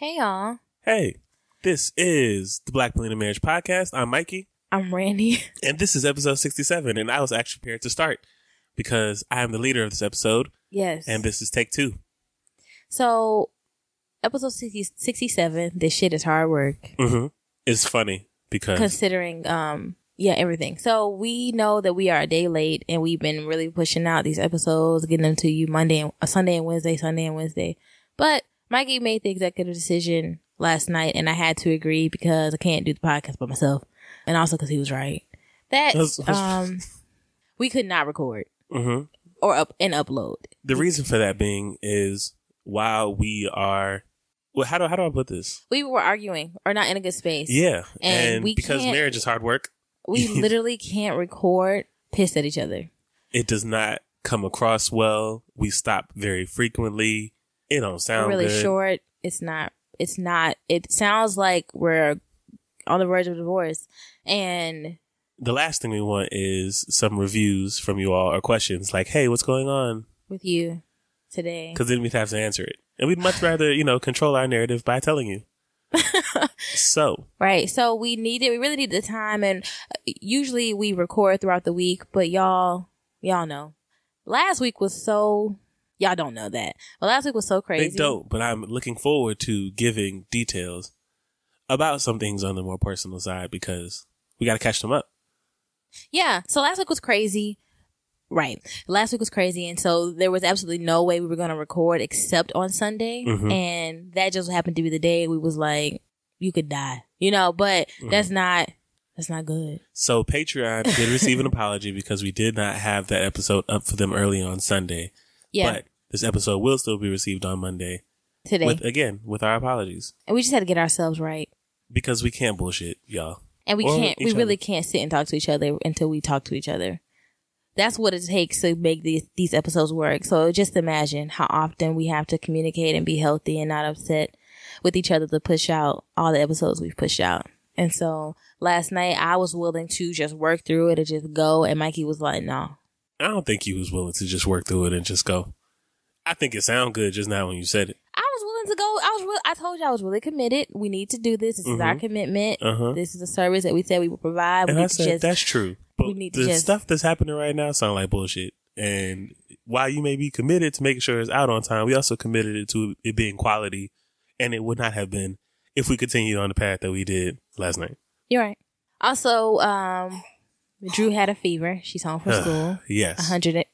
Hey, y'all. Hey, this is the Black Millennial Marriage Podcast. I'm Mikey. I'm Randy. And this is episode 67. And I was actually prepared to start because I am the leader of this episode. Yes. And this is take 2. So, episode 67, this shit is hard work. Mm-hmm. It's funny because... Considering, everything. So, we know that we are a day late and we've been really pushing out these episodes, getting them to you Sunday and Wednesday. But Mikey made the executive decision last night and I had to agree because I can't do the podcast by myself. And also because he was right. That, we could not record or upload. The reason for that being is while we are... Well, how do I put this? We were arguing or not in a good space. Yeah. And because marriage is hard work. We literally can't record pissed at each other. It does not come across well. We stop very frequently. It don't sound really good. Short. It's not. It sounds like we're on the verge of divorce. And the last thing we want is some reviews from you all or questions like, hey, what's going on with you today? Because then we'd have to answer it. And we'd much rather, control our narrative by telling you. So. Right. So we really need the time. And usually we record throughout the week, but y'all know. Last week was so... Y'all don't know that. Well, last week was so crazy. They don't, but I'm looking forward to giving details about some things on the more personal side because we got to catch them up. Yeah. So last week was crazy. Right. Last week was crazy. And so there was absolutely no way we were going to record except on Sunday. Mm-hmm. And that just happened to be the day we was like, you could die, but that's not good. So Patreon did receive an apology because we did not have that episode up for them early on Sunday. Yeah. But this episode will still be received on Monday. Today. With our apologies. And we just had to get ourselves right. Because we can't bullshit, y'all. And we really can't sit and talk to each other until we talk to each other. That's what it takes to make these episodes work. So just imagine how often we have to communicate and be healthy and not upset with each other to push out all the episodes we've pushed out. And so last night I was willing to just work through it and just go. And Mikey was like, no. I don't think he was willing to just work through it and just go. I think it sounded good just now when you said it. I was willing to go. I told you I was really committed. We need to do this. This is our commitment. This is a service that we said we would provide. And I said, that's true. But the stuff that's happening right now sounds like bullshit. And while you may be committed to making sure it's out on time, we also committed it to it being quality. And it would not have been if we continued on the path that we did last night. You're right. Also, Drew had a fever. She's home from school. Yes.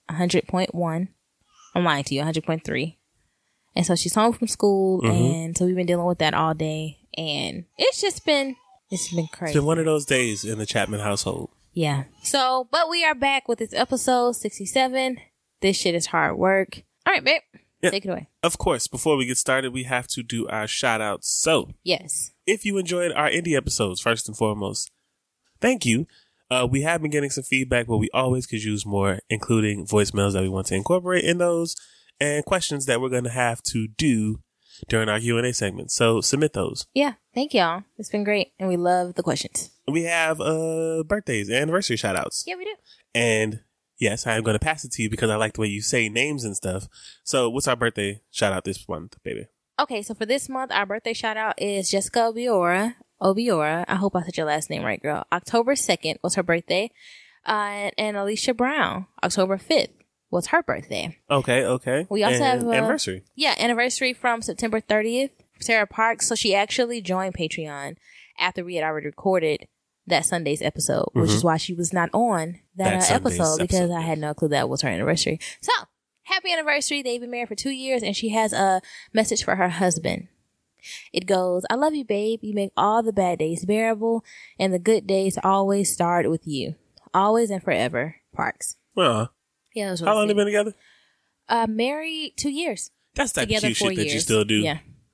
100.1. I'm lying to you, 100.3. And so she's home from school. And so we've been dealing with that all day. And it's been crazy. It's been one of those days in the Chapman household. Yeah. So, but we are back with this episode 67. This shit is hard work. All right, babe. Yep. Take it away. Of course, before we get started, we have to do our shout outs. So, yes. If you enjoyed our indie episodes, first and foremost, thank you. We have been getting some feedback, but we always could use more, including voicemails that we want to incorporate in those and questions that we're going to have to do during our Q&A segment. So submit those. Yeah. Thank y'all. It's been great. And we love the questions. We have birthdays and anniversary shout outs. Yeah, we do. And yes, I am going to pass it to you because I like the way you say names and stuff. So what's our birthday shout out this month, baby? Okay. So for this month, our birthday shout out is Jessica Obiora. I hope I said your last name right, girl. October 2nd was her birthday. And Alicia Brown, October 5th was her birthday. Okay. We also have anniversary. Yeah, anniversary from September 30th. Sarah Parks. So she actually joined Patreon after we had already recorded that Sunday's episode, which is why she was not on that episode because I had no clue that was her anniversary. So happy anniversary. They've been married for 2 years and she has a message for her husband. It goes, I love you, babe. You make all the bad days bearable and the good days always start with you. Always and forever. Parks. Yeah, that was really How long have they been together? Married 2 years. That's that cute shit that you still do. Yeah.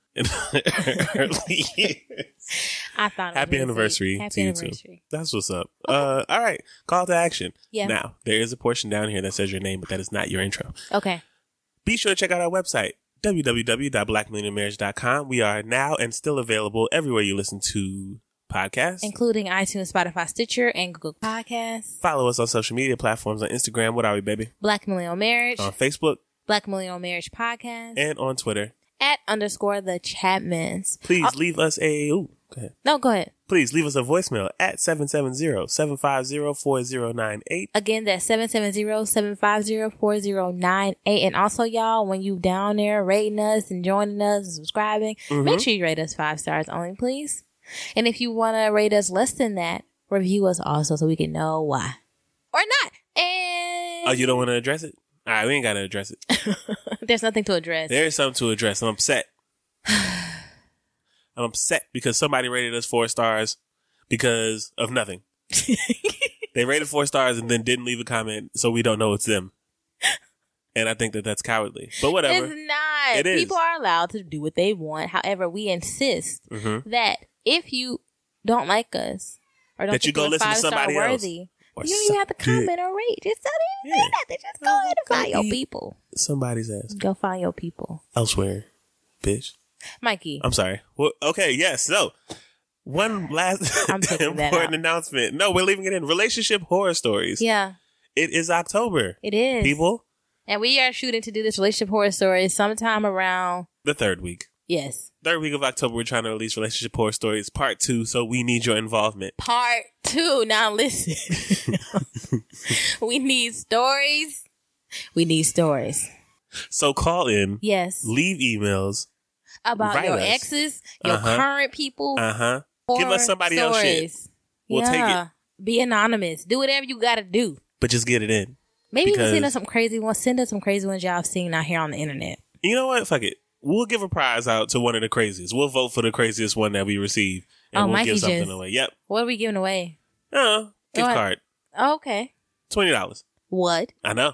Early years. I thought Happy anniversary to you too. That's what's up. All right. Call to action. Yeah. Now, there is a portion down here that says your name, but that is not your intro. Okay. Be sure to check out our website, www.blackmillennialmarriage.com. We are now and still available everywhere you listen to podcasts, including iTunes, Spotify, Stitcher, and Google Podcasts. Follow us on social media platforms on Instagram. What are we, baby? Black Millennial Marriage. On Facebook, Black Millennial Marriage Podcast. And on Twitter @_the Chapmans. Please leave us a... Ooh, go ahead. No, go ahead. Please leave us a voicemail at 770-750-4098. Again, that's 770-750-4098. And also, y'all, when you down there rating us and joining us and subscribing, make sure you rate us 5 stars only, please. And if you want to rate us less than that, review us also so we can know why. Or not. And... Oh, you don't want to address it? All right, we ain't got to address it. There's nothing to address. There is something to address. I'm upset. I'm upset because somebody rated us 4 stars because of nothing. They rated 4 stars and then didn't leave a comment, so we don't know it's them. And I think that that's cowardly. But whatever. It's not. It is. People are allowed to do what they want. However, we insist that if you don't like us or don't that you think go listen to somebody worthy, else. you don't even have to comment or rate. Just don't even say nothing. Just go ahead and find your people. Somebody's ass. Go find your people. Elsewhere, bitch. Mikey. I'm sorry. Well, okay, yes. So, one last important announcement. No, we're leaving it in. Relationship horror stories. Yeah. It is October. It is. People. And we are shooting to do this relationship horror story sometime around... the 3rd week. Yes. 3rd week of October, we're trying to release Relationship Horror Stories Part 2, so we need your involvement. Part 2. Now listen. We need stories. We need stories. So call in. Yes. Leave emails. About your exes, your current people. Give us somebody else's shit. We'll take it. Be anonymous. Do whatever you gotta do. But just get it in. Maybe you can send us some crazy ones. Send us some crazy ones y'all have seen out here on the internet. You know what? Fuck it. We'll give a prize out to one of the craziest. We'll vote for the craziest one that we receive. And we'll give something away. Yep. What are we giving away? Gift card. Oh, okay. $20. What? I know.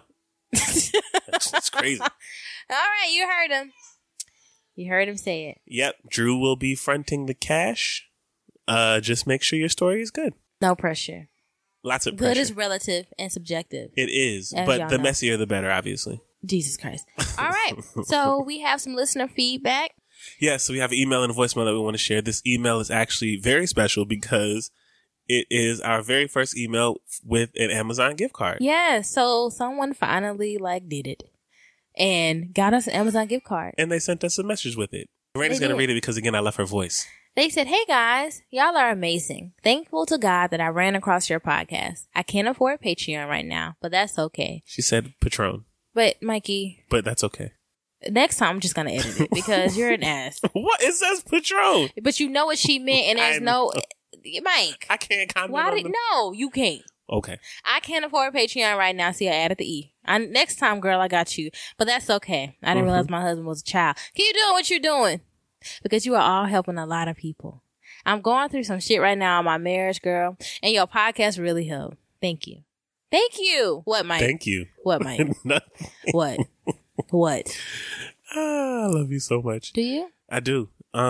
It's crazy. All right. You heard him. You heard him say it. Yep. Drew will be fronting the cash. Just make sure your story is good. No pressure. Lots of pressure. Good is relative and subjective. It is. But the messier, the better, obviously. Jesus Christ. All right. So we have some listener feedback. Yes. So we have an email and a voicemail that we want to share. This email is actually very special because it is our very first email with an Amazon gift card. Yeah. So someone finally did it and got us an Amazon gift card. And they sent us a message with it. Randy's going to read it because, again, I love her voice. They said, "Hey guys, y'all are amazing. Thankful to God that I ran across your podcast. I can't afford Patreon right now, but that's okay." She said Patron. But Mikey. But that's okay. Next time I'm just going to edit it because you're an ass. What? It says Patron. But you know what she meant and there's no... Mike. I can't comment No, you can't. Okay. I can't afford Patreon right now. See, I added the E. Next time, girl, I got you. But that's okay. I didn't realize my husband was a child. Keep doing what you're doing. Because you are all helping a lot of people. I'm going through some shit right now on my marriage, girl. And your podcast really helped. Thank you. Thank you. What, Mike? Thank you. What, Mike? What? What? I love you so much. Do you? I do.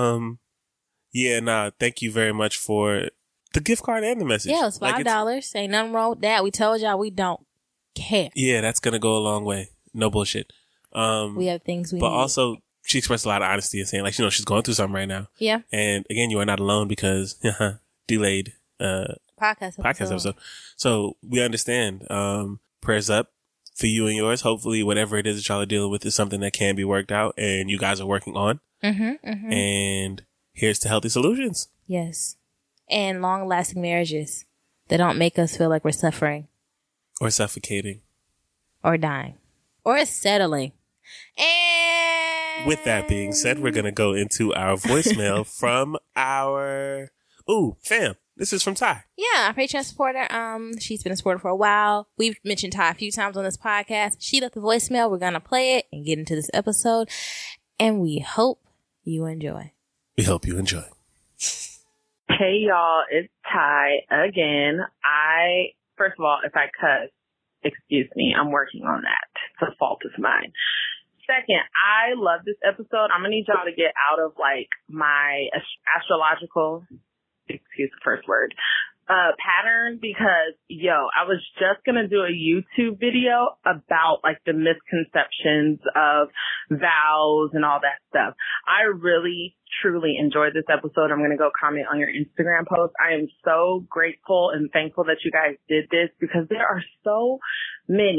Thank you very much for the gift card and the message. Yeah, it's $5. Ain't nothing wrong with that. We told y'all we don't care. Yeah, that's going to go a long way. No bullshit. We have things we But need. also, she expressed a lot of honesty and saying, she's going through something right now. Yeah. And again, you are not alone because delayed podcast episode. So we understand. Prayers up for you and yours. Hopefully, whatever it is that y'all are dealing with is something that can be worked out and you guys are working on. And here's to healthy solutions. Yes. And long-lasting marriages that don't make us feel like we're suffering. Or suffocating. Or dying. Or settling. And with that being said, we're going to go into our voicemail from our... Ooh, fam. This is from Ty. Yeah, our Patreon supporter. She's been a supporter for a while. We've mentioned Ty a few times on this podcast. She left the voicemail. We're going to play it and get into this episode. And we hope you enjoy. We hope you enjoy. Hey, y'all. It's Ty again. First of all, if I cuss, excuse me. I'm working on that. It's a fault of mine. Second, I love this episode. I'm going to need y'all to get out of my astrological, excuse the first word, pattern because, I was just going to do a YouTube video about the misconceptions of vows and all that stuff. I really, truly enjoyed this episode. I'm going to go comment on your Instagram post. I am so grateful and thankful that you guys did this because there are so many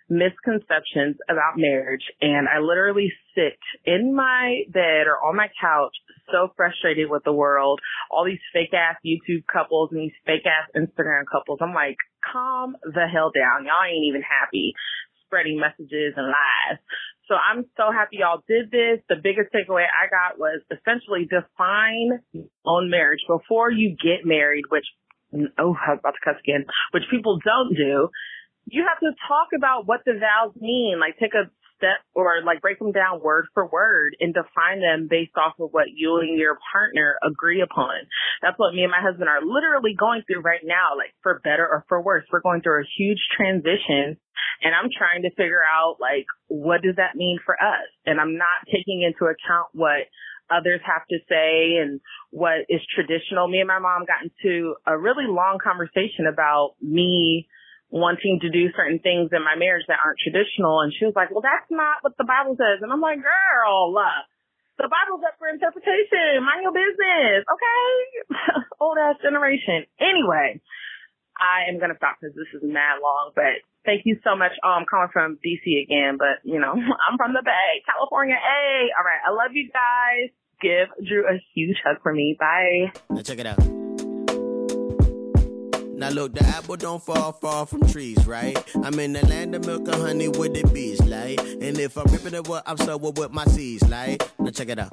misconceptions about marriage. And I literally sit in my bed or on my couch so frustrated with the world, all these fake ass YouTube couples and these fake ass Instagram couples. I'm like, calm the hell down. Y'all ain't even happy, spreading messages and lies. So I'm so happy y'all did this. The biggest takeaway I got was essentially define on marriage before you get married, which, I was about to cuss again, which people don't do. You have to talk about what the vows mean, like take a step or like break them down word for word and define them based off of what you and your partner agree upon. That's what me and my husband are literally going through right now, like for better or for worse. We're going through a huge transition and I'm trying to figure out like, what does that mean for us? And I'm not taking into account what others have to say and what is traditional. Me and my mom got into a really long conversation about me wanting to do certain things in my marriage that aren't traditional. And she was like, well, that's not what the Bible says. And I'm like, girl, the Bible's up for interpretation. Mind your business. Okay. Old ass generation. Anyway, I am going to stop because this is mad long, but thank you so much. I'm calling from DC again, but you know, I'm from the Bay, California. Hey, all right. I love you guys. Give Drew a huge hug for me. Bye. Now check it out. Now look, the apple don't fall far from trees, right? I'm in the land of milk and honey with the bees, like. And if I'm ripping it, I'm so with my seeds, like. Now check it out.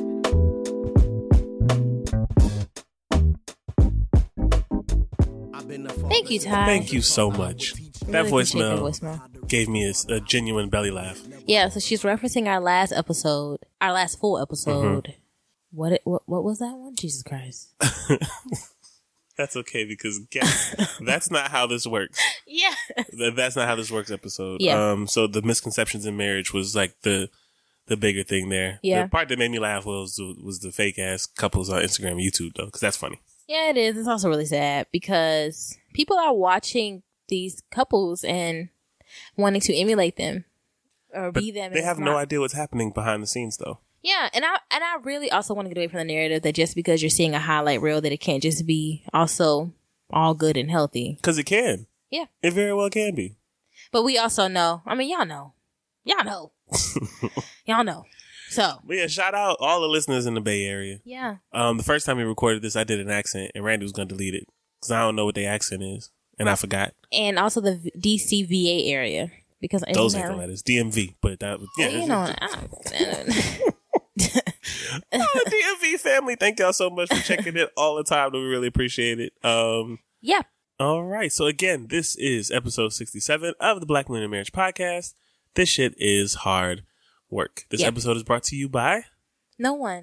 Thank you, Ty. Thank you so much. That voicemail gave me a genuine belly laugh. Yeah, so she's referencing our last full episode. What was that one? Jesus Christ. That's okay because that's not how this works. Yeah. That's not how this works episode. Yeah. So the misconceptions in marriage was like the bigger thing there. Yeah. The part that made me laugh was the fake ass couples on Instagram and YouTube though, because that's funny. Yeah, it is. It's also really sad because people are watching these couples and wanting to emulate them or be them. They have no idea what's happening behind the scenes though. Yeah, and I really also want to get away from the narrative that just because you're seeing a highlight reel that it can't just be also all good and healthy. Because it can. Yeah. It very well can be. But we also know, I mean, y'all know. Y'all know. So. But yeah, shout out all the listeners in the Bay Area. Yeah. The first time we recorded this, I did an accent and Randy was going to delete it because I don't know what their accent is. And I forgot. And also the DC VA area. Because those ain't the letters. DMV. But that was, yeah. You know, DMV family, thank y'all so much for checking it all the time. We really appreciate it. Yeah. All right. So again, this is episode 67 of the Black Women in Marriage podcast. This shit is hard work. This episode is brought to you by no one.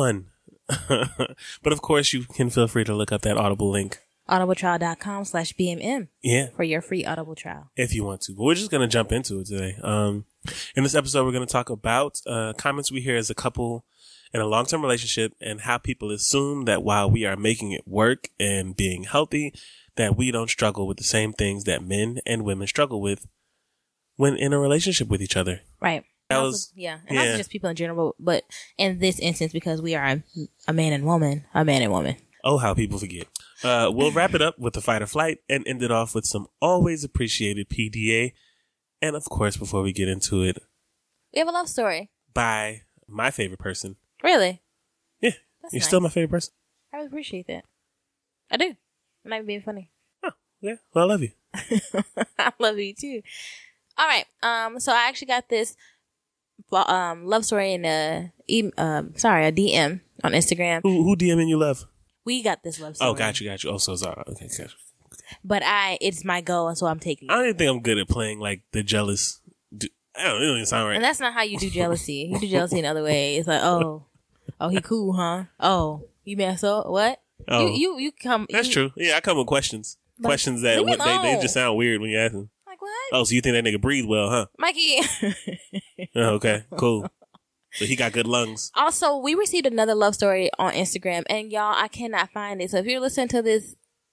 But of course, you can feel free to look up that Audible link. audibletrial.com/BMM. Yeah. For your free Audible trial. If you want to. But we're just going to jump into it today. In this episode, we're going to talk about comments we hear as a couple in a long-term relationship and how people assume that while we are making it work and being healthy, that we don't struggle with the same things that men and women struggle with when in a relationship with each other. Right. And also just people in general, but in this instance, because we are a man and woman. Oh, how people forget. We'll wrap it up with the fight or flight and end it off with some always appreciated PDA. And of course, before we get into it, we have a love story by my favorite person. Really? Yeah. You're still my favorite person. I really appreciate that. I do. I'm not even being funny. Oh, yeah. Well, I love you. I love you too. All right. So I actually got this love story in a DM on Instagram. Who DMing you love? We got this love story. Oh, got you. Oh, so sorry. Okay, gotcha. But it's my goal, and so I'm taking it. I don't even think I'm good at playing like the jealous. I don't know. It don't even sound right. And that's not how you do jealousy. You do jealousy another way. It's like, oh, he cool, huh? Oh, you messed up? What? Oh, you come. That's true. Yeah, I come with questions. Questions that they just sound weird when you ask them. Like what? Oh, so you think that nigga breathe well, huh? Mikey. Oh, okay, cool. So he got good lungs. Also, we received another love story on Instagram, and y'all, I cannot find it. So if you're listening to this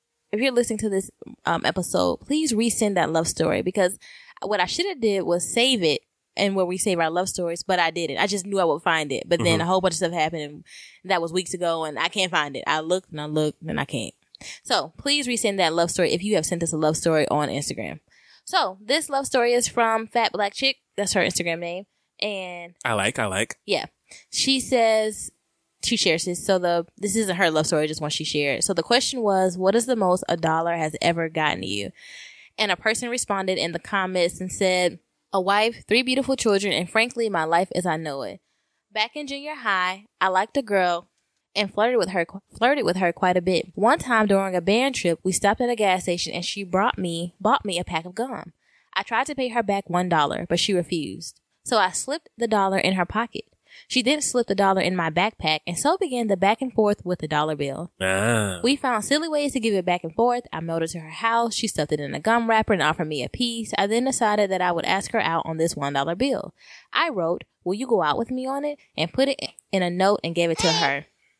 episode, please resend that love story, because what I should have did was save it and where we save our love stories, but I didn't. I just knew I would find it, but then a whole bunch of stuff happened, and that was weeks ago, and I can't find it. I looked and I can't. So please resend that love story if you have sent us a love story on Instagram. So this love story is from Fat Black Chick. That's her Instagram name. And I like. Yeah. She says, she shares this. So this isn't her love story, just one she shared. So the question was, what is the most $1 has ever gotten you? And a person responded in the comments and said, a wife, 3 beautiful children, and frankly, my life as I know it. Back in junior high, I liked a girl and flirted with her quite a bit. One time during a band trip, we stopped at a gas station and she bought me a pack of gum. I tried to pay her back $1, but she refused. So I slipped the dollar in her pocket. She then slipped the dollar in my backpack, and so began the back and forth with the dollar bill. We found silly ways to give it back and forth. I mailed it to her house. She stuffed it in a gum wrapper and offered me a piece. I then decided that I would ask her out on this $1 bill. I wrote, will you go out with me on it? And put it in a note and gave it to her.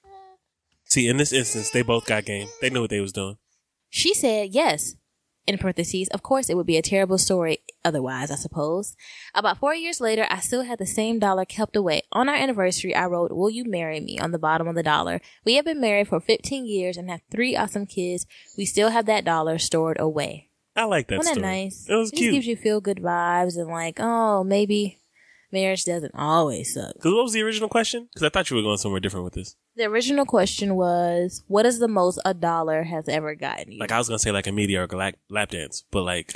See, in this instance, they both got game. They knew what they was doing. She said yes. In parentheses, of course, it would be a terrible story otherwise, I suppose. About 4 years later, I still had the same dollar kept away. On our anniversary, I wrote, will you marry me on the bottom of the dollar. We have been married for 15 years and have 3 awesome kids. We still have that dollar stored away. I like that Wasn't story. That nice? It was It cute. just gives you feel good vibes and like, oh, maybe marriage doesn't always suck. Because what was the original question? Because I thought you were going somewhere different with this. The original question was, what is the most $1 has ever gotten you? Like, I was going to say like a mediocre lap dance, but like,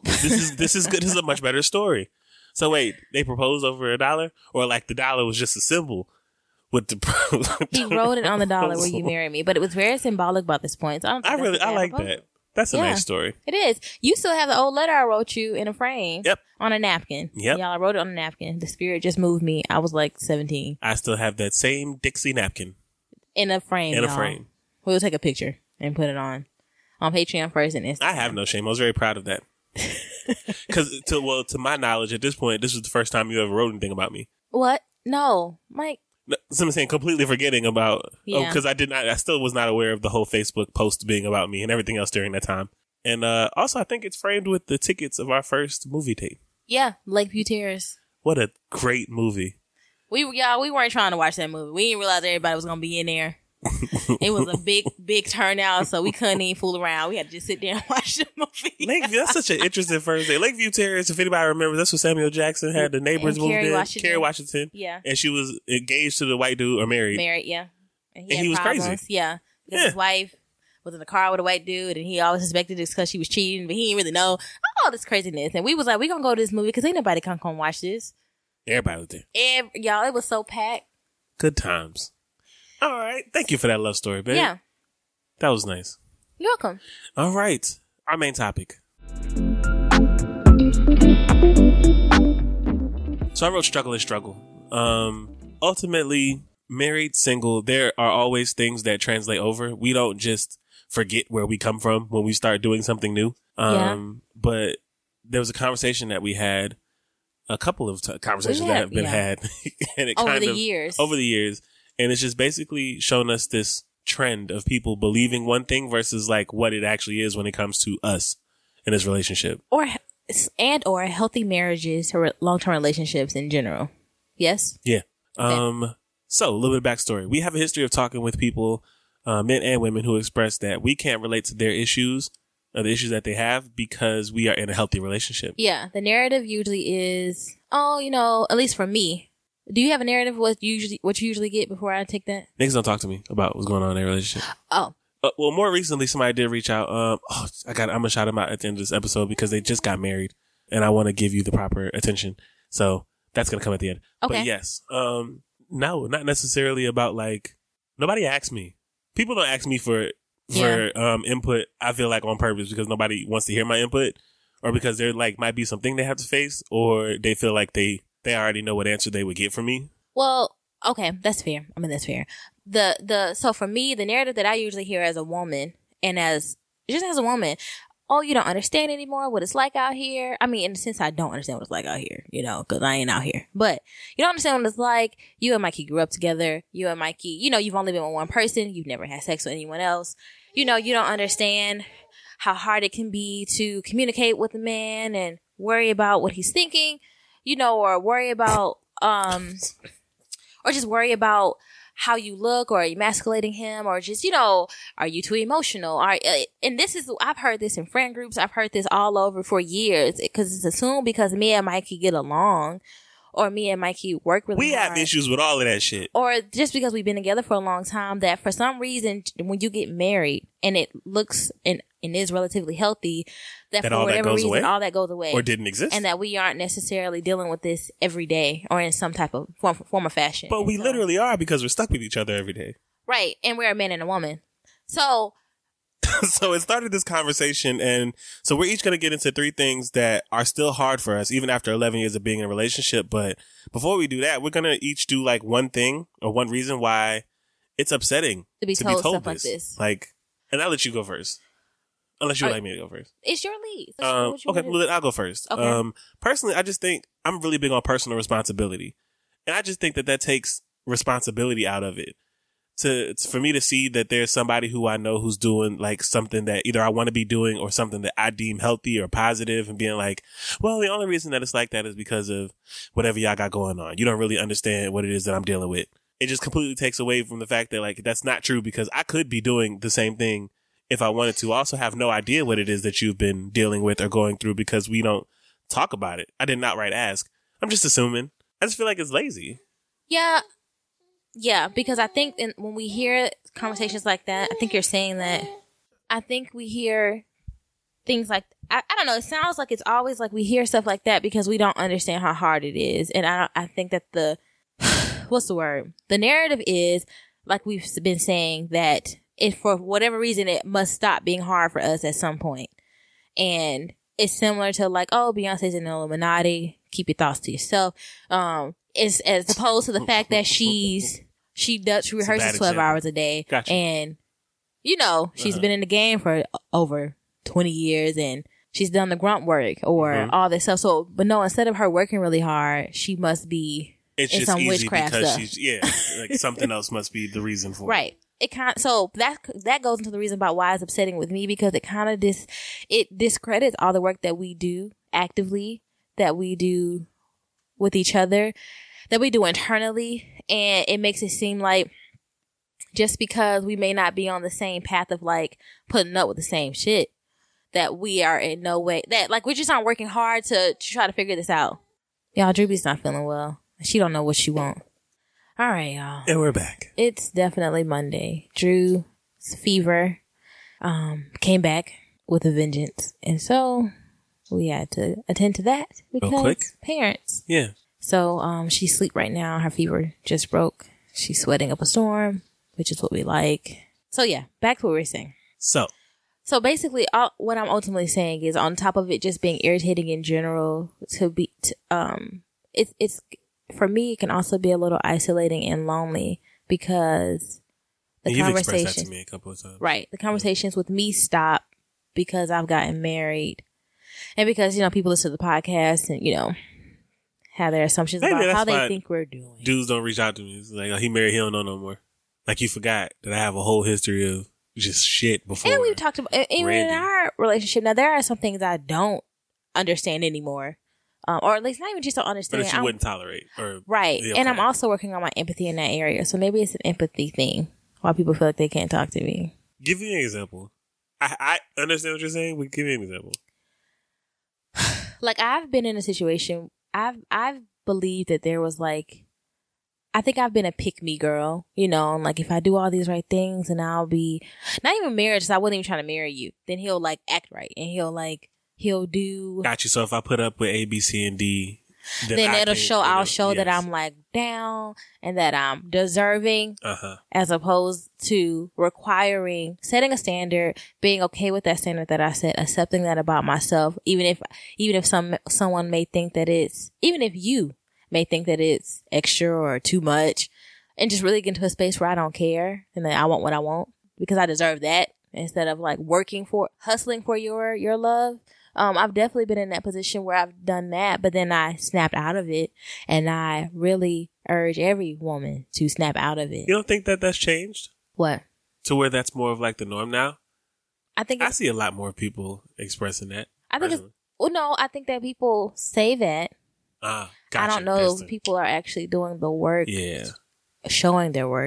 this is good. This is a much better story. So wait, they proposed over $1, or like the dollar was just a symbol with the. He wrote it on the dollar, will you marry me? But it was very symbolic about this point. So I like that. That's a nice story. It is. You still have the old letter I wrote you in a frame. Yep. On a napkin. Yep. Y'all, I wrote it on a napkin. The spirit just moved me. I was like 17. I still have that same Dixie napkin. In a frame. In a y'all. frame. We'll take a picture and put it on Patreon first and Instagram. I have no shame. I was very proud of that. Because, to my knowledge, at this point, this was the first time you ever wrote anything about me. What? No. Mike. No, so I'm saying completely forgetting about, because I still was not aware of the whole Facebook post being about me and everything else during that time. And also, I think it's framed with the tickets of our first movie date. Yeah, Lakeview Terrace. What a great movie. We weren't trying to watch that movie. We didn't realize everybody was going to be in there. It was a big turnout, so we couldn't even fool around. We had to just sit there and watch the movie. Lakeview, that's such an interesting first day. Lakeview Terrace, if anybody remembers, that's what Samuel Jackson had the neighbors moved in. Kerry Washington. Yeah. And she was engaged to the white dude, or married. Married, yeah. And he was problems. crazy. Yeah. Because his wife was in the car with a white dude, and he always suspected it because she was cheating, but he didn't really know. All this craziness. And we was like, we gonna go to this movie because ain't nobody come watch this. Everybody was there. Y'all, it was so packed. Good times. All right. Thank you for that love story, babe. Yeah. That was nice. You're welcome. All right. Our main topic. So I wrote struggle and struggle. Ultimately, married, single, there are always things that translate over. We don't just forget where we come from when we start doing something new. But there was a conversation that we had, a couple of conversations that have been had and it over the years. And it's just basically shown us this trend of people believing one thing versus like what it actually is when it comes to us in this relationship. Or healthy marriages or long-term relationships in general. Yes? Yeah. Okay. So a little bit of backstory. We have a history of talking with people, men and women, who express that we can't relate to their issues or the issues that they have because we are in a healthy relationship. Yeah. The narrative usually is, at least for me. Do you have a narrative what you usually get before I take that? Niggas don't talk to me about what's going on in their relationship. Oh. Well, more recently, somebody did reach out. I'm going to shout them out at the end of this episode because they just got married and I want to give you the proper attention. So that's going to come at the end. Okay. But yes, no, not necessarily about like, nobody asks me. People don't ask me for input, I feel like on purpose because nobody wants to hear my input or because there like might be something they have to face or they feel like they already know what answer they would get from me. Well, okay, that's fair. I mean, that's fair. So for me, the narrative that I usually hear as a woman and as a woman, oh, you don't understand anymore what it's like out here. I mean, in a sense, I don't understand what it's like out here, because I ain't out here. But you don't understand what it's like. You and Mikey grew up together. You and Mikey, you've only been with one person. You've never had sex with anyone else. You don't understand how hard it can be to communicate with a man and worry about what he's thinking, or worry about, or just worry about how you look, or emasculating him, or just, are you too emotional? And I've heard this in friend groups. I've heard this all over for years, because it's assumed because me and Mikey get along, or me and Mikey work really hard. We have issues with all of that shit. Or just because we've been together for a long time, that for some reason, when you get married and it looks and is relatively healthy, that for whatever reason, all that goes away. Or didn't exist. And that we aren't necessarily dealing with this every day or in some type of form of fashion. But we literally are, because we're stuck with each other every day. Right. And we're a man and a woman. So... So it started this conversation, and so we're each going to get into 3 things that are still hard for us, even after 11 years of being in a relationship. But before we do that, we're going to each do like one thing or one reason why it's upsetting to be told stuff like this. And I'll let you go first. Unless you would like me to go first. It's your lead. Okay, well, I'll go first. Okay. Personally, I just think I'm really big on personal responsibility. And I just think that takes responsibility out of it. For me to see that there's somebody who I know who's doing like something that either I want to be doing or something that I deem healthy or positive, and being like, well, the only reason that it's like that is because of whatever y'all got going on. You don't really understand what it is that I'm dealing with. It just completely takes away from the fact that like that's not true, because I could be doing the same thing if I wanted to. I also have no idea what it is that you've been dealing with or going through, because we don't talk about it. I didn't outright ask. I'm just assuming. I just feel like it's lazy. Yeah, because I think when we hear conversations like that, I think you're saying that. I think we hear things like, I don't know, it sounds like it's always like we hear stuff like that because we don't understand how hard it is. And I think that what's the word? The narrative is, like we've been saying, that if for whatever reason it must stop being hard for us at some point. And it's similar to like, oh, Beyonce's in the Illuminati, keep your thoughts to yourself. Is as opposed to the fact that she rehearses 12 hours a day. Gotcha. And, she's been in the game for over 20 years, and she's done the grunt work or all this stuff. So, but no, instead of her working really hard, she must be in some witchcraft stuff. Like something else must be the reason for it. Right. So that goes into the reason about why it's upsetting with me, because it kind of it discredits all the work that we do actively, that we do with each other, that we do internally. And it makes it seem like just because we may not be on the same path of like putting up with the same shit, that we are in no way, that like we just aren't working hard to try to figure this out. Y'all, Drewby's not feeling well. She don't know what she want. All right, y'all. And we're back. It's definitely Monday. Drew's fever came back with a vengeance. And so we had to attend to that because parents. Yeah. So she's asleep right now. Her fever just broke. She's sweating up a storm, which is what we like. So yeah, back to what we were saying. So basically, what I'm ultimately saying is, on top of it just being irritating in general, it's for me, it can also be a little isolating and lonely, because the You've conversation, expressed that to me a couple of times. Right, the conversations with me stop because I've gotten married, and because people listen to the podcast and have their assumptions about how they think we're doing. Dudes don't reach out to me. It's like, oh, he married, he don't know no more. Like, you forgot that I have a whole history of just shit before. And we've talked about, even in our relationship, now there are some things I don't understand anymore. Or at least not even just don't understand. But that you wouldn't tolerate. Right. Yeah, okay. And I'm also working on my empathy in that area. So maybe it's an empathy thing, why people feel like they can't talk to me. Give me an example. I understand what you're saying, but give me an example. Like, I've been in a situation, I've believed that there was like, I think I've been a pick-me girl, and like, if I do all these right things, and I'll be, not even marriage, because I wasn't even trying to marry you, then he'll like act right, and he'll do. Got you. So if I put up with A, B, C, and D, then I'll show that I'm like down and that I'm deserving, as opposed to setting a standard, being okay with that standard that I set, accepting that about myself, even if someone may think that even if you may think that it's extra or too much, and just really get into a space where I don't care and that I want what I want because I deserve that, instead of like hustling for your love. I've definitely been in that position where I've done that, but then I snapped out of it, and I really urge every woman to snap out of it. You don't think that that's changed? What? To where that's more of like the norm now? I see a lot more people expressing that. I think that people say that. Gotcha. I don't know if people are actually doing the work. Yeah. Showing their work.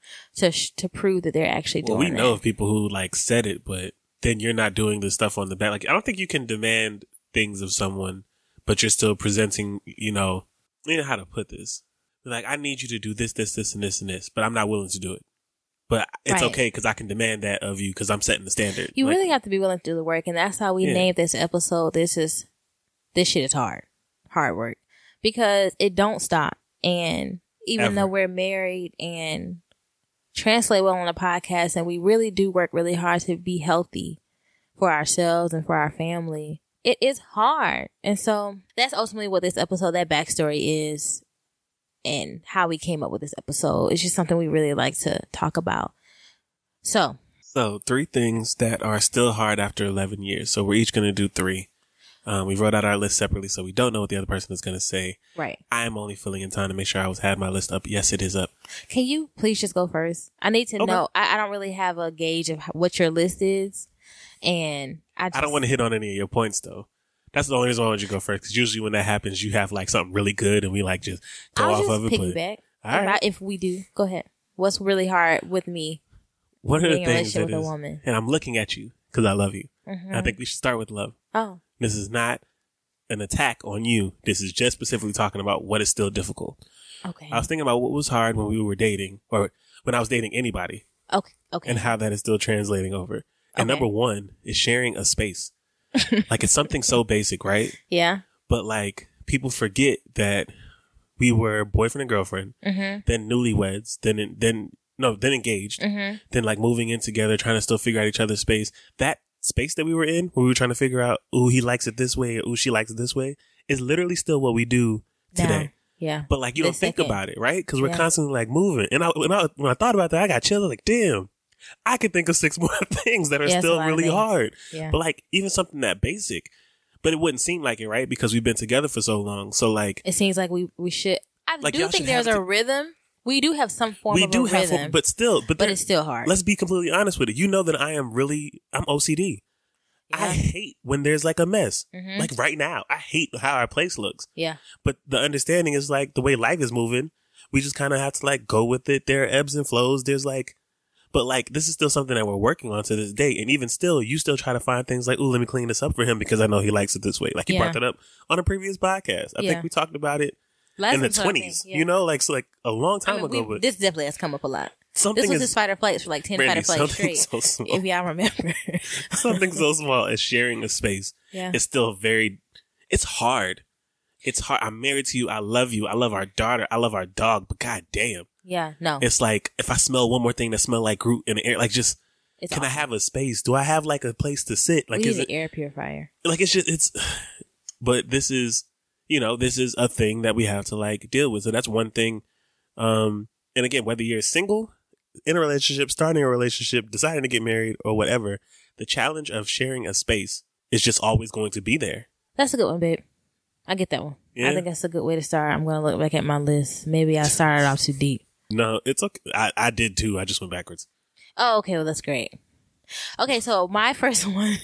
to prove that they're actually doing it. Well, we know of people who like said it, but then you're not doing the stuff on the back. Like, I don't think you can demand things of someone, but you're still presenting, you know how to put this. Like, I need you to do this, this, this, and this, and this, but I'm not willing to do it. But it's okay because I can demand that of you because I'm setting the standard. You really have to be willing to do the work, and that's how we named this episode. This shit is hard work, because it don't stop. And even though we're married and translate well on a podcast, and we really do work really hard to be healthy for ourselves and for our family, it is hard. And so that's ultimately what this episode, that backstory is. And how we came up with this episode. It's just something we really like to talk about. So 3 things that are still hard after 11 years. So we're each going to do 3. We wrote out our list separately, so we don't know what the other person is going to say. Right. I'm only filling in time to make sure I had my list up. Yes, it is up. Can you please just go first? I need to know. I don't really have a gauge of what your list is. And I don't want to hit on any of your points, though. That's the only reason I want you to go first, because usually when that happens, you have like something really good and we like just go off of it. Piggyback. All right. If we do, go ahead. What's really hard with me? One of the things that is, and I'm looking at you because I love you. Mm-hmm. I think we should start with love. Oh. This is not an attack on you. This is just specifically talking about what is still difficult. Okay. I was thinking about what was hard when we were dating, or when I was dating anybody. Okay. Okay. And how that is still translating over. And number 1 is sharing a space. Like, it's something so basic, right? Yeah. But like, people forget that we were boyfriend and girlfriend, then newlyweds, then engaged, then like moving in together, trying to still figure out each other's space. That space that we were in, where we were trying to figure out, ooh, he likes it this way, or ooh, she likes it this way, is literally still what we do today. Yeah. But like, you don't think about it, right? Because we're constantly like moving. And when I thought about that, I got chills. Like, damn. I could think of 6 more things that are still really hard. Yeah. But like, even something that basic, but it wouldn't seem like it, right? Because we've been together for so long. So like, it seems like we should. I do think there's a rhythm. We do have some form of a rhythm. But it's still hard. Let's be completely honest with it. You know that I'm OCD. Yeah. I hate when there's like a mess. Mm-hmm. Like right now, I hate how our place looks. Yeah. But the understanding is like, the way life is moving, we just kind of have to like go with it. There are ebbs and flows. But like, this is still something that we're working on to this day. And even still, you still try to find things like, ooh, let me clean this up for him because I know he likes it this way. Like, you brought that up on a previous podcast. I think we talked about it in the 20s, you know, like, so like a long time ago. But this definitely has come up a lot. This was his fight or flight for like 10 fight or flight straight. So small. If y'all remember. Something so small as sharing a space is still it's hard. It's hard. I'm married to you. I love you. I love our daughter. I love our dog. But goddamn. Yeah, no. It's like, if I smell one more thing that smell like Groot in the air, like just, can I have a space? Do I have like a place to sit? Like, we need an air purifier. Like, but this is, this is a thing that we have to like deal with. So that's one thing. And again, whether you're single, in a relationship, starting a relationship, deciding to get married or whatever, the challenge of sharing a space is just always going to be there. That's a good one, babe. I get that one. Yeah. I think that's a good way to start. I'm going to look back at my list. Maybe I started off too deep. No, it's okay. I did too. I just went backwards. Oh, okay. Well, that's great. Okay, so my first one.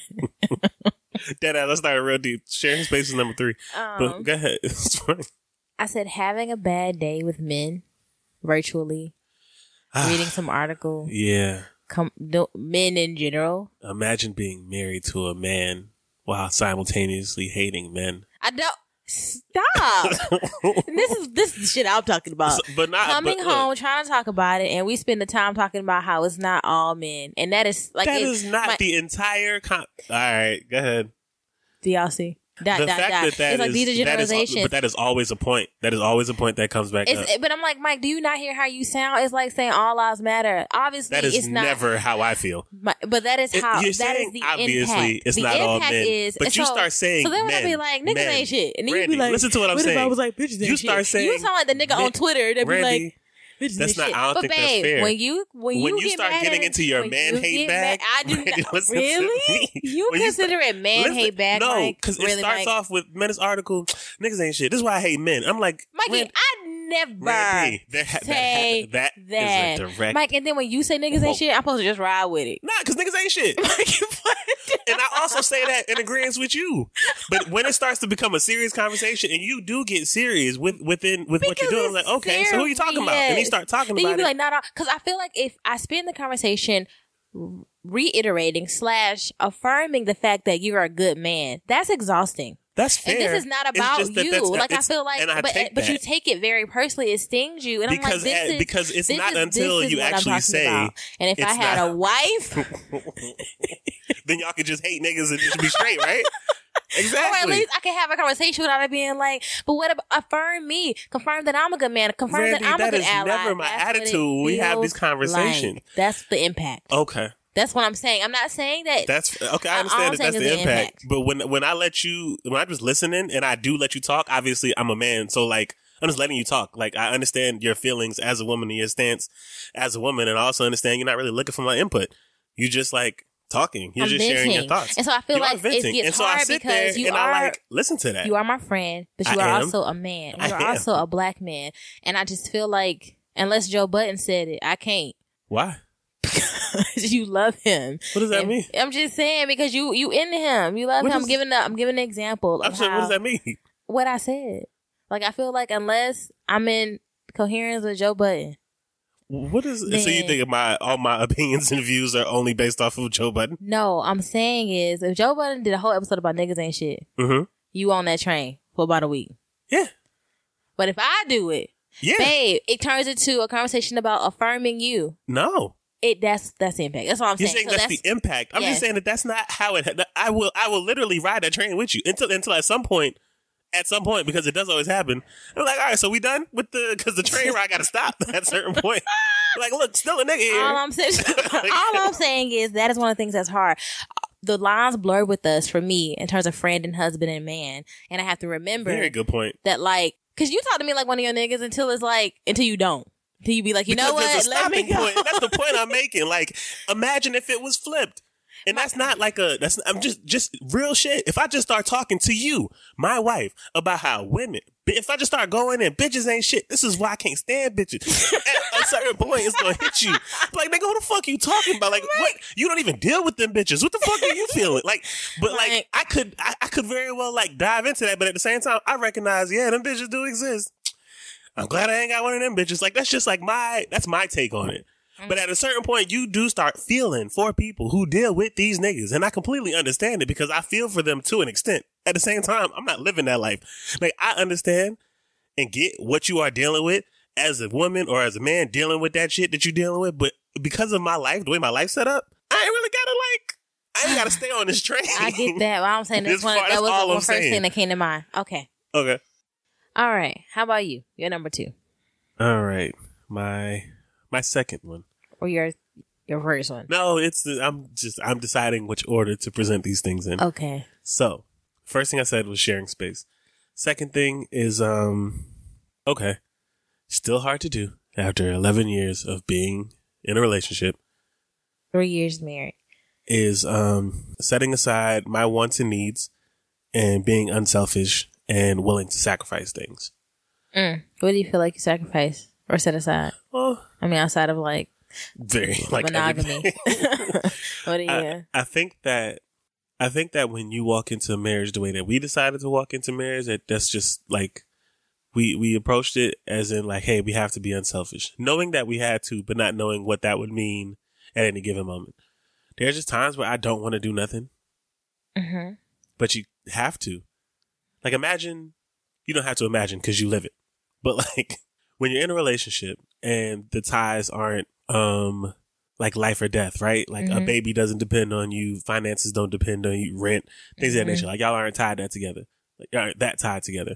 Let's start real deep. Sharing space is number 3. But go ahead. It's fine. I said having a bad day with men virtually, reading some article. Yeah. Men in general. Imagine being married to a man while simultaneously hating men. I don't. Stop. This is shit I'm talking about. Coming home, trying to talk about it, and we spend the time talking about how it's not all men, and that is like the entire. All right, go ahead. Do y'all see? That it's like these are generalizations. But that is always a point. That is always a point that comes back up. But I'm like, Mike, do you not hear how you sound? It's like saying all lives matter. Obviously, that is never how I feel. But that is how. You're that is the obviously impact. It's the not all men. Is, but you start saying, so then when I be like, niggas ain't shit, and then Randy, you be like, listen to what I'm saying. If I was like, bitches ain't shit. You start saying, you sound like the nigga on Twitter that be like. That's not. I don't think that's fair. When you start getting into your man hate bag, I do not. Really? You consider it man hate bag? No, because it starts off with Menace article. Niggas ain't shit. This is why I hate men. I'm like, Mikey, I never Randy, say that is a direct... Mike, and then when you say niggas ain't shit, I'm supposed to just ride with it. Nah, because niggas ain't shit. And I also say that in agreement with you. But when it starts to become a serious conversation and you do get serious with what you're doing, I'm like, okay, so who are you talking about? And you start talking then about you be it. like, nah, because I feel like if I spend the conversation reiterating / affirming the fact that you're a good man, that's exhausting. That's fair. And this is not about you. Like, I feel like, but you take it very personally. It stings you. And because, I'm like, because it's not until you actually say. About. And if I had a wife, then y'all could just hate niggas and just be straight, right? Exactly. Or at least I can have a conversation without it being like, but what about affirm me? Confirm that I'm a good man. Confirm Randy, that I'm a good That ally. is never my attitude when we have these conversations. Like. That's the impact. Okay. That's what I'm saying. I'm not saying that. That's okay. I understand that's the impact. But when I let you, when I'm just listening and I do let you talk, obviously I'm a man. So like, I'm just letting you talk. Like, I understand your feelings as a woman and your stance as a woman. And I also understand you're not really looking for my input. You just like talking. You're just sharing your thoughts. And so I feel like it gets hard because you are, I like, listen to that. You are my friend, but you are also a man. You are also a black man. And I just feel like, unless Joe Budden said it, I can't. Why? You love him. What does that mean? I'm just saying because you into him. You love him. I'm giving an example. I'm saying, what does that mean? What I said. Like, I feel like unless I'm in coherence with Joe Budden. What is? So you think all my opinions and views are only based off of Joe Budden? No, I'm saying is if Joe Budden did a whole episode about niggas ain't shit, you on that train for about a week. Yeah. But if I do it, babe, it turns into a conversation about affirming you. No. That's the impact. That's what I'm saying. You're saying that's the impact. I'm just saying that's not how it. I will literally ride that train with you until at some point, because it does always happen. I'm like, all right, so we done with because the train ride got to stop at a certain point. Like, look, still a nigga here. All I'm saying is that is one of the things that's hard. The lines blur with us for me in terms of friend and husband and man, and I have to remember. Very good point. That like, because you talk to me like one of your niggas until you don't. Till you be like, you know what? Let me go. Point. That's the point I'm making. Like, imagine if it was flipped. And that's not like I'm just real shit. If I just start talking to you, my wife, about how women, if I just start going in, bitches ain't shit. This is why I can't stand bitches. At a certain point, it's gonna hit you. Like, nigga, what the fuck you talking about? Like, what? You don't even deal with them bitches. What the fuck are you feeling? Like, but like, I could very well like dive into that, but at the same time, I recognize, them bitches do exist. I'm glad I ain't got one of them bitches. Like, that's just like that's my take on it. But at a certain point, you do start feeling for people who deal with these niggas. And I completely understand it because I feel for them to an extent. At the same time, I'm not living that life. Like, I understand and get what you are dealing with as a woman or as a man dealing with that shit that you're dealing with. But because of my life, the way my life's set up, I ain't gotta stay on this train. I get that. Well, I'm saying that was the first thing that came to mind. Okay. Okay. All right. How about you? Your number 2. All right. My second one. Or your first one. No, I'm deciding which order to present these things in. Okay. So, first thing I said was sharing space. Second thing is, okay, still hard to do after 11 years of being in a relationship. 3 years married. Is, setting aside my wants and needs and being unselfish and willing to sacrifice things. What do you feel like you sacrifice or set aside? Well, I mean, outside of like monogamy. What do you? I think that when you walk into marriage the way that we decided to walk into marriage, that's just like we approached it as in like, hey, we have to be unselfish, knowing that we had to, but not knowing what that would mean at any given moment. There's just times where I don't want to do nothing, but you have to. Like, imagine, you don't have to imagine because you live it, but like when you're in a relationship and the ties aren't like life or death, right? Like a baby doesn't depend on you, finances don't depend on you, rent, things of that nature. Like, y'all aren't tied that together. Like, y'all aren't that tied together.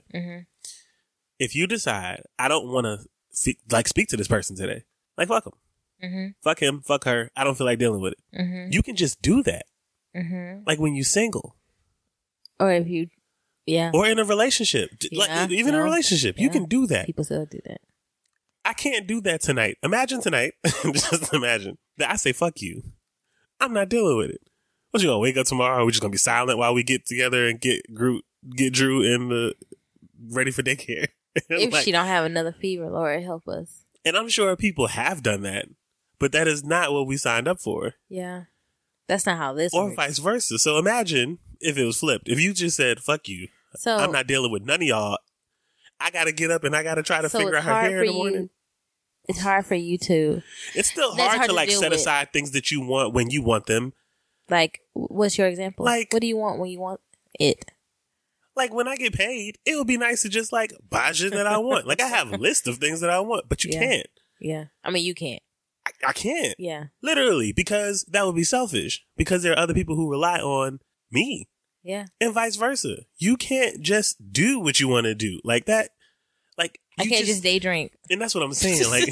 If you decide, I don't want to speak to this person today, like, fuck him. Fuck him, fuck her. I don't feel like dealing with it. You can just do that. Like when you're single. Or if you, or in a relationship. Like, even in a relationship, you can do that. People still do that. I can't do that tonight. Imagine tonight, just imagine that I say, fuck you. I'm not dealing with it. What, you gonna wake up tomorrow? Are we just gonna be silent while we get together and get Drew in ready for daycare? If like, she don't have another fever, Lord help us. And I'm sure people have done that, but that is not what we signed up for. Yeah. That's not how this or works. vice versa. So imagine if it was flipped. If you just said, fuck you, So I'm not dealing with none of y'all. I got to get up and I got to try to figure out her hair in the morning. It's hard for you to. It's still hard to like set aside things that you want when you want them. Like, what's your example? Like, what do you want when you want it? Like, when I get paid, it would be nice to just like buy shit that I want. Like, I have a list of things that I want, but you can't. Yeah. I mean, you can't. I can't. Yeah. Literally, because that would be selfish. Because there are other people who rely on me. Yeah. And vice versa. You can't just do what you want to do. Like that. Like, I can't just day drink. And that's what I'm saying. Like,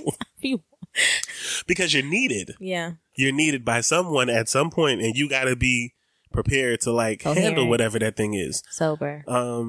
because you're needed. Yeah. You're needed by someone at some point, and you got to be prepared to like handle whatever that thing is. Sober.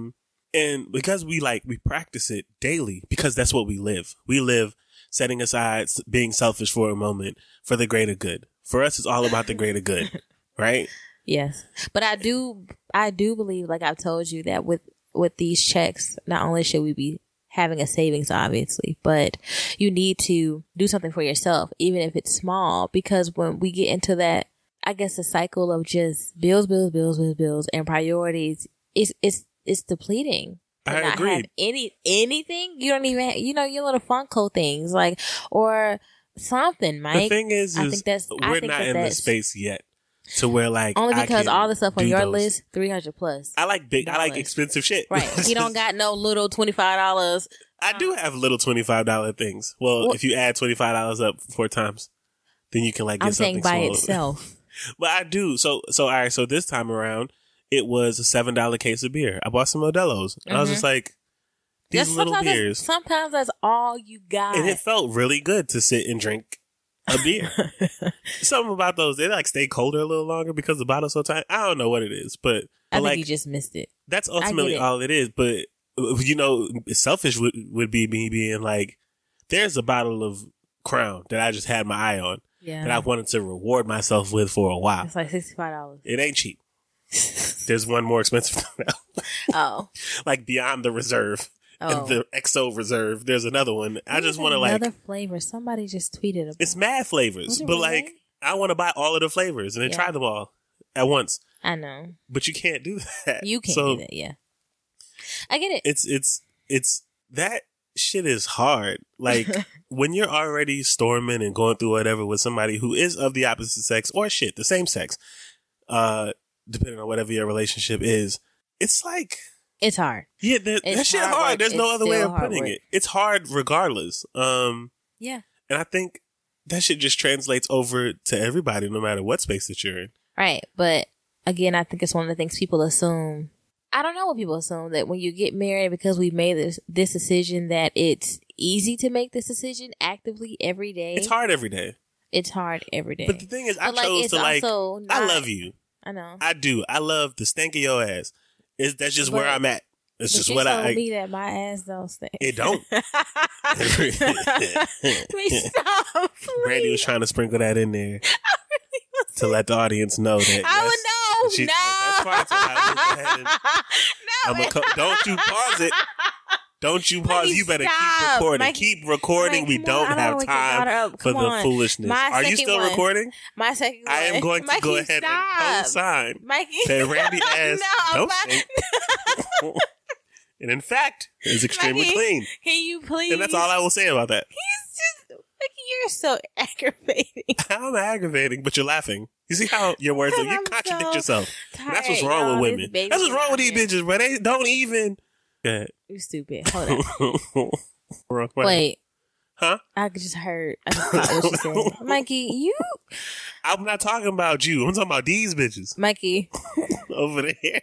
And because we practice it daily, because that's what we live. We live setting aside being selfish for a moment for the greater good. For us, it's all about the greater good, right? Yes. But I do believe, like I've told you, that with these checks, not only should we be having a savings, obviously, but you need to do something for yourself, even if it's small, because when we get into that, I guess, the cycle of just bills, and priorities, it's depleting. I agree. Have anything, you don't even, your little Funko things, like, or something, Mike. The thing is we're not in the space yet to where like only because all the stuff on your list $300 plus. I like expensive shit. Right. He don't got no little $25. I do have little $25 things. Well, if you add $25 up 4 times, then you can like get something by itself. But I do. So all right. So this time around, it was a $7 case of beer. I bought some Modelo's. And I was just like, these little beers. Sometimes that's all you got. And it felt really good to sit and drink a beer. Something about those, they like stay colder a little longer because the bottle's so tight. I don't know what it is, but I think you just missed it. That's ultimately all it is. But selfish would be me being like, there's a bottle of Crown that I just had my eye on that I wanted to reward myself with for a while. It's like $65. It ain't cheap. There's one more expensive now. Oh. Like Beyond the Reserve. And the XO Reserve. There's another one. I just want to like another flavor. Somebody just tweeted about. It's mad flavors, but like I want to buy all of the flavors and then try them all at once. I know, but you can't do that. You can't do that. Yeah, I get it. It's that shit is hard. Like when you're already storming and going through whatever with somebody who is of the opposite sex or the same sex, depending on whatever your relationship is, it's like. It's hard. Yeah, that shit hard. There's no other way of putting it. It's hard regardless. Yeah. And I think that shit just translates over to everybody, no matter what space that you're in. Right. But again, I think it's one of the things people assume. I don't know what people assume, that when you get married, because we've made this decision, that it's easy to make this decision actively every day. It's hard every day. It's hard every day. But the thing is, I chose to I love you. I know. I do. I love the stank of your ass. That's just where I'm at. It's just what I. You told me that my ass don't stink. It don't. Please stop. Please. Brandy was trying to sprinkle that in there to let the audience know that. I would know. No. That's fine. So don't you pause it. Don't you pause. You better keep recording. Keep recording. We don't have time for the foolishness. Are you still recording? My second one. I am going to go ahead and co-sign that Randy ass don't stink. And in fact, it's extremely clean. Can you please? And that's all I will say about that. He's just, you're so aggravating. I'm aggravating, but you're laughing. You see how your words are? You contradict yourself. And that's what's wrong with women. That's what's wrong with these bitches, bro. They don't even. Go ahead. You stupid. Hold on. Wait. Huh? I just heard. I just thought what you said. Mikey, you. I'm not talking about you. I'm talking about these bitches. Mikey. Over there.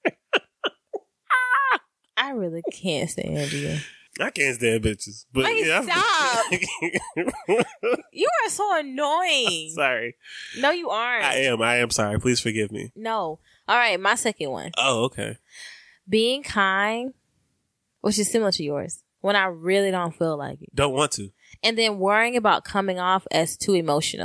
I really can't stand you. I can't stand bitches. But Mikey, stop. You are so annoying. Sorry. No, you aren't. I am sorry. Please forgive me. No. All right, my second one. Oh, okay. Being kind, which is similar to yours, when I really don't feel like it. Don't want to. And then worrying about coming off as too emotional.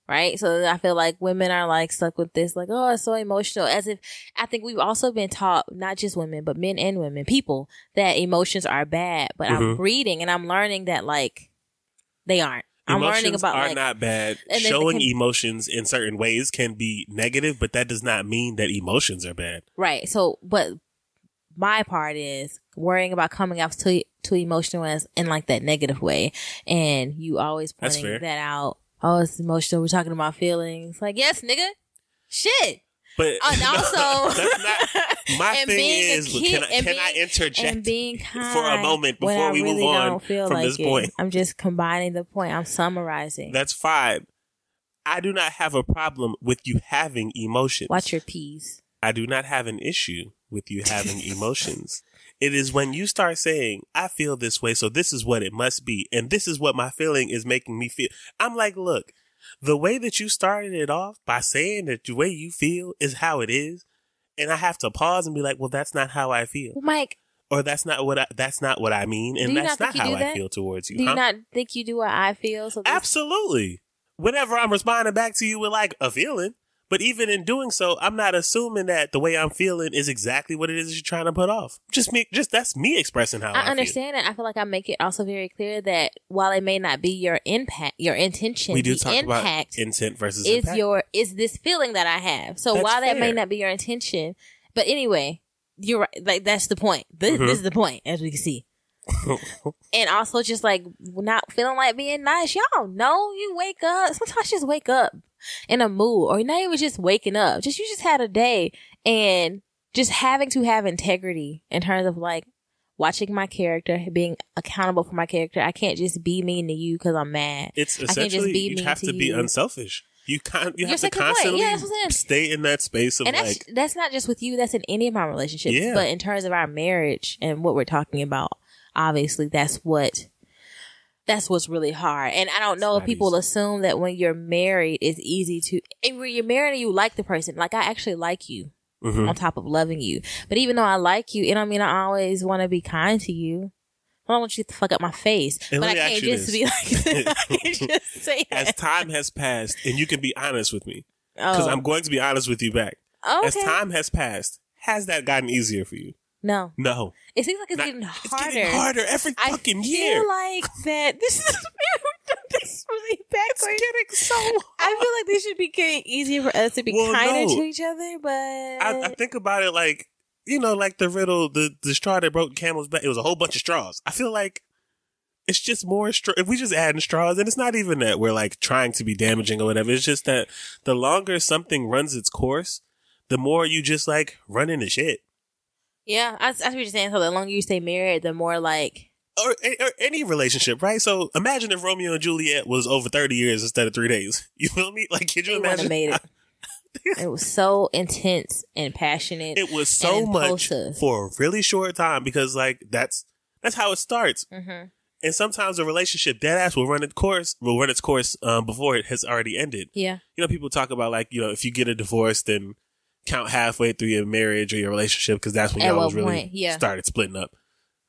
Right? So I feel like women are like stuck with this, like, oh, it's so emotional. As if, I think we've also been taught, not just women, but men and women, people, that emotions are bad. But I'm reading and I'm learning that, like, they aren't. I'm learning about, are like, not bad. Showing emotions in certain ways can be negative, but that does not mean that emotions are bad. Right. So, but my part is worrying about coming off too emotional as in like that negative way. And you always pointing that out. Oh, it's emotional. We're talking about feelings. Like, yes, nigga. Shit. But and also, that's not, my thing is, can I interject and being kind for a moment before we move on from like this point? I'm just combining the point. I'm summarizing. That's fine. I do not have a problem with you having emotions. Watch your P's. I do not have an issue with you having emotions. It is when you start saying, I feel this way, so this is what it must be, and this is what my feeling is making me feel. I'm like, look, the way that you started it off by saying that the way you feel is how it is, and I have to pause and be like, well, that's not how I feel. Mike. Or that's not what I mean, and that's not how I feel towards you. Do you not think you do what I feel? So absolutely. Whenever I'm responding back to you with like a feeling, but even in doing so, I'm not assuming that the way I'm feeling is exactly what it is you're trying to put off. That's me expressing how I feel. Understand it. I feel like I make it also very clear that while it may not be your intention, we do talk about intent versus impact. Is this feeling that I have. So while that may not be your intention, but anyway, you're right. Like, that's the point. This is the point, as we can see. And also just like not feeling like being nice. Y'all know you wake up. Sometimes just wake up in a mood, or not even just waking up. You just had a day, and just having to have integrity in terms of like watching my character, being accountable for my character. I can't just be mean to you because I'm mad. It's essentially you have to be unselfish. You have to constantly stay in that space of, and that's not just with you. That's in any of my relationships. Yeah. But in terms of our marriage and what we're talking about, obviously that's what's really hard. And I don't know if people assume that when you're married, it's easy to, and when you're married and you like the person, like I actually like you on top of loving you. But even though I like you, it don't mean I always want to be kind to you. I don't want you to fuck up my face. And but I can't just be like, I can't just say that. As time has passed, and you can be honest with me, because I'm going to be honest with you back. Okay. As time has passed, has that gotten easier for you? No. It seems like it's getting harder. It's getting harder every fucking year. I feel like that this is really backwards. It's getting so hard. I feel like this should be getting easier for us to be kinder to each other, but I think about it like, you know, like the riddle, the straw that broke the camel's back. It was a whole bunch of straws. I feel like it's just more if we just add in straws, and it's not even that we're like trying to be damaging or whatever. It's just that the longer something runs its course, the more you just like run into shit. Yeah, that's what you're saying. So the longer you stay married, the more like... Or any relationship, right? So imagine if Romeo and Juliet was over 30 years instead of 3 days. You feel me? Like, could you imagine? Made it. It was so intense and passionate. It was so much for a really short time, because like that's how it starts. And sometimes a relationship, that ass will run its course before it has already ended. Yeah. You know, people talk about like, you know, if you get a divorce, then count halfway through your marriage or your relationship, because that's when y'all was really started splitting up.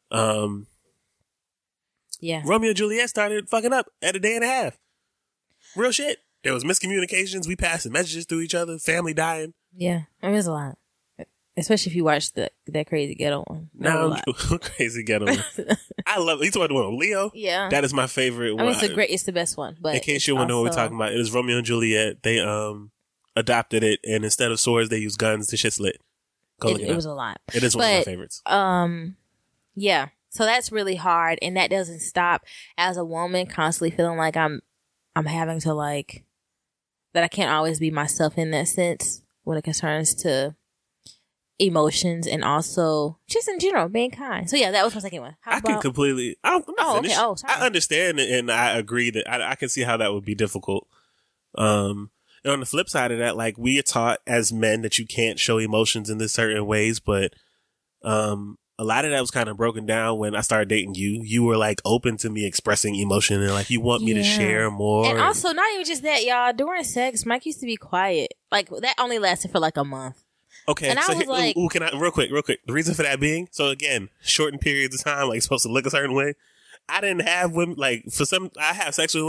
Yeah. Romeo and Juliet started fucking up at a day and a half. Real shit. There was miscommunications. We passing messages through each other. Family dying. Yeah. I mean, there's a lot. Especially if you watch that Crazy Ghetto one. No, Crazy Ghetto one. I love it. You talking about Leo? Yeah. That is my favorite one. I mean, it's the best one. But in case you want to know what we're talking about, it is Romeo and Juliet. They adopted it, and instead of swords, they used guns. The shit's lit. It was a lot. It is one of my favorites. Yeah. So that's really hard, and that doesn't stop. As a woman, constantly feeling like I'm having to like that I can't always be myself in that sense when it concerns to emotions, and also just in general being kind. So yeah, that was my second one. I can completely. I'm not finished. Okay. Oh, sorry. I understand, and I agree that I can see how that would be difficult. And on the flip side of that, like, we are taught as men that you can't show emotions in this certain ways, but a lot of that was kind of broken down when I started dating you. You were like open to me expressing emotion, and like you want me to share more. And also, not even just that, y'all. During sex, Mike used to be quiet. Like, that only lasted for like a month. Okay, and so I was like, can I real quick? The reason for that being, so again, shortened periods of time, like supposed to look a certain way. I didn't have women, like, I have sex with women,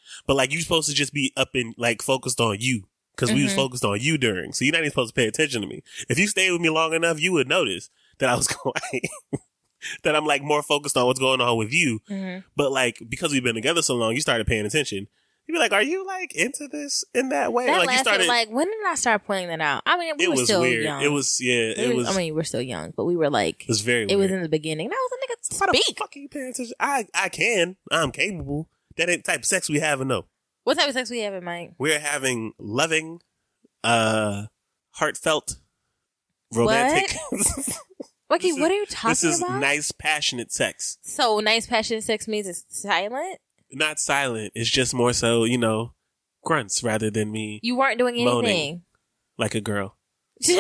But like, you supposed to just be up and like focused on you. Cause we was focused on you during. So you're not even supposed to pay attention to me. If you stayed with me long enough, you would notice that I was going, that I'm like more focused on what's going on with you. But like, because we've been together so long, you started paying attention. You'd be like, are you like into this in that way? That like lasted, you started, like, when did I start pointing that out? I mean, we were still weird. young. It was, yeah, it was. I mean, we're still young, but we were like, it was very it weird. was in the beginning. That was a nigga Why the speak. fuck are you paying attention? I can. I'm capable. That ain't the type of sex we have, no. What type of sex we having, Mike? We're having loving, heartfelt, romantic. Okay, what are you talking about? This is nice, passionate sex. So nice, passionate sex means it's silent? Not silent. It's just more so, you know, grunts rather than me. You weren't doing moaning anything. Like a girl. You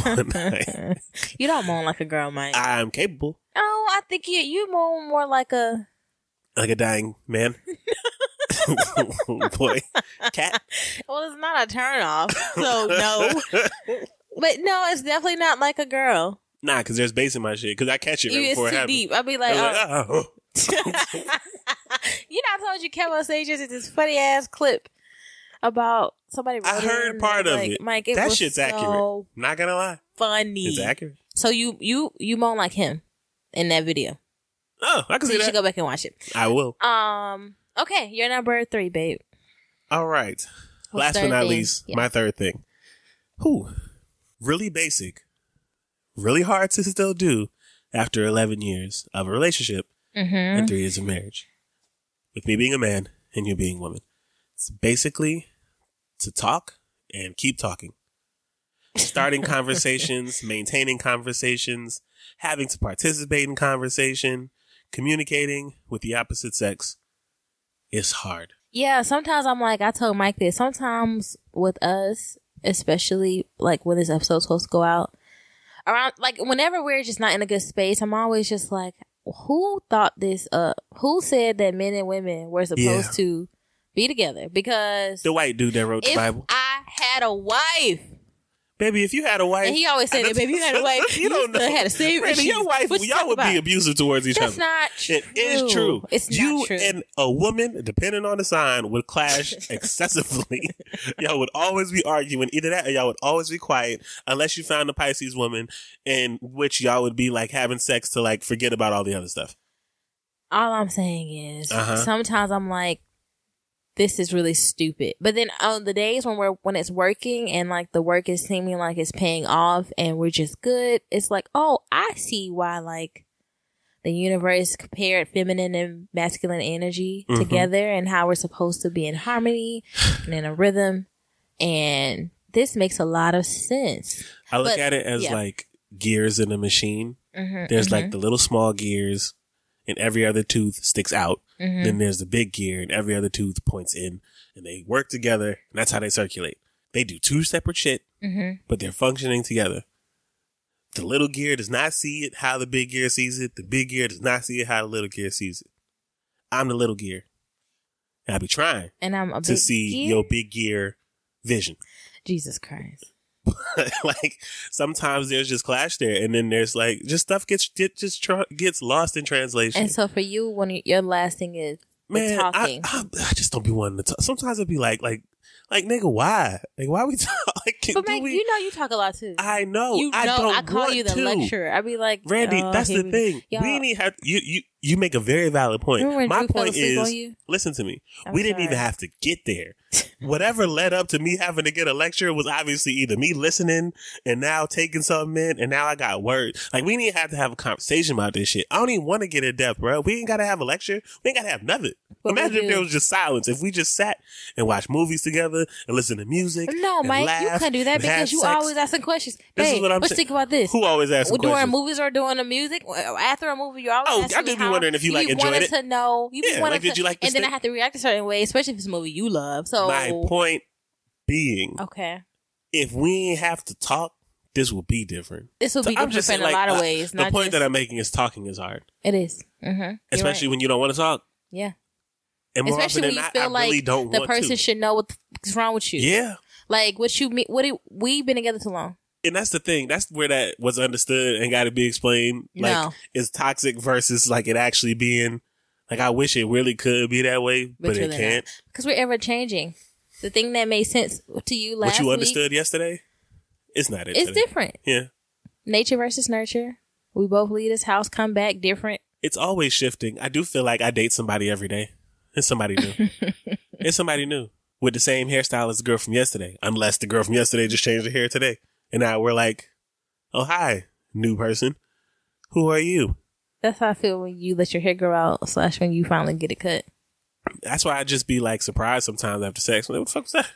don't moan like a girl, Mike. I'm capable. Oh, I think you moan more like a dying man. Boy. Cat. Well, it's not a turn off, so no. But no, it's definitely not like a girl. Nah, because there's bass in my shit. Because I catch it right before it It's too happens. deep. I'd be like, oh. You know, I told you Kevin on stage is this funny ass clip about somebody. I heard part of it. Mike, it that was shit's so accurate. Not gonna lie. Funny. It's accurate. So you moan like him in that video. Oh, I can So see you that. should go back and watch it. I will. Okay, you're number 3, babe. All right. What's Last but not third thing? least, Yeah. my third thing. Really basic. Really hard to still do after 11 years of a relationship and 3 years of marriage. With me being a man and you being a woman. It's basically to talk and keep talking. Starting conversations, maintaining conversations, having to participate in conversation, communicating with the opposite sex is hard. Yeah, sometimes I'm like, I told Mike this. Sometimes with us, especially like when this episode's supposed to go out, around like whenever we're just not in a good space, I'm always just like, who thought this up? Who said that men and women were supposed to be together? Because the white dude that wrote the if Bible. I had a wife, Baby, if you had a wife, and he always said that, baby, you had a wife, you don't know. had the same Randy, your issues. wife, What you y'all talking would about? be abusive towards each That's other. not true. It is true. It's you not true. and a woman, depending on the sign, would clash excessively. Y'all would always be arguing. Either that or y'all would always be quiet unless you found a Pisces woman in which y'all would be like having sex to like forget about all the other stuff. All I'm saying is sometimes I'm like, this is really stupid. But then on the days when it's working and like the work is seeming like it's paying off and we're just good, it's like, oh, I see why like the universe compared feminine and masculine energy together and how we're supposed to be in harmony and in a rhythm. And this makes a lot of sense. I look at it as like gears in a machine. There's like the little small gears and every other tooth sticks out. Then there's the big gear and every other tooth points in and they work together and that's how they circulate. They do 2 separate shit, but they're functioning together. The little gear does not see it how the big gear sees it. The big gear does not see it how the little gear sees it. I'm the little gear. And I be trying And I'm a to big see gear? your big gear vision. Jesus Christ. Like sometimes there's just clash there, and then there's like just stuff gets lost in translation. And so for you, when your last thing is the talking. I just don't be wanting to talk. Sometimes I'd be like nigga, why? Like why we talk? Like, but Mike, you know you talk a lot too. I know. You know, I call you the lecturer. I'd be like, Randy, that's the thing. We didn't have you make a very valid point. My point is, listen to me. We didn't even have to get there. Whatever led up to me having to get a lecture was obviously either me listening and now taking something in and now I got words. Like we didn't have to have a conversation about this shit. I don't even want to get in depth, bro. We ain't got to have a lecture. We ain't got to have nothing. Imagine if there was just silence. If we just sat and watched movies together and listened to music. No, Mike, you can't do that because you always asking questions. Hey, let's think about this. Who always asks questions? During movies or during the music? After a movie, you always asking I do be wondering if you like enjoyed it. To know. Did you like this and then I have to react a certain way, especially if it's a movie you love. So my point being, okay, if we ain't have to talk, this will be different. This will be different in a lot of ways. The point that I'm making is talking is hard. It is. Especially when you don't want to talk. Yeah. And more especially when you feel like the person should know what's wrong with you. Yeah. Like we've been together too long. And that's the thing. That's where that was understood and got to be explained. Like, it's toxic versus like it actually being Like, I wish it really could be that way, but it can't. Because we're ever changing. The thing that made sense to you last week. What you understood yesterday, it's not it It's today. different. Yeah. Nature versus nurture. We both leave this house, come back different. It's always shifting. I do feel like I date somebody every day. It's somebody new. It's somebody new with the same hairstyle as the girl from yesterday. Unless the girl from yesterday just changed her hair today. And now we're like, oh, hi, new person. Who are you? That's how I feel when you let your hair grow out / when you finally get it cut. That's why I just be like surprised sometimes after sex. I'm like, what the fuck was that?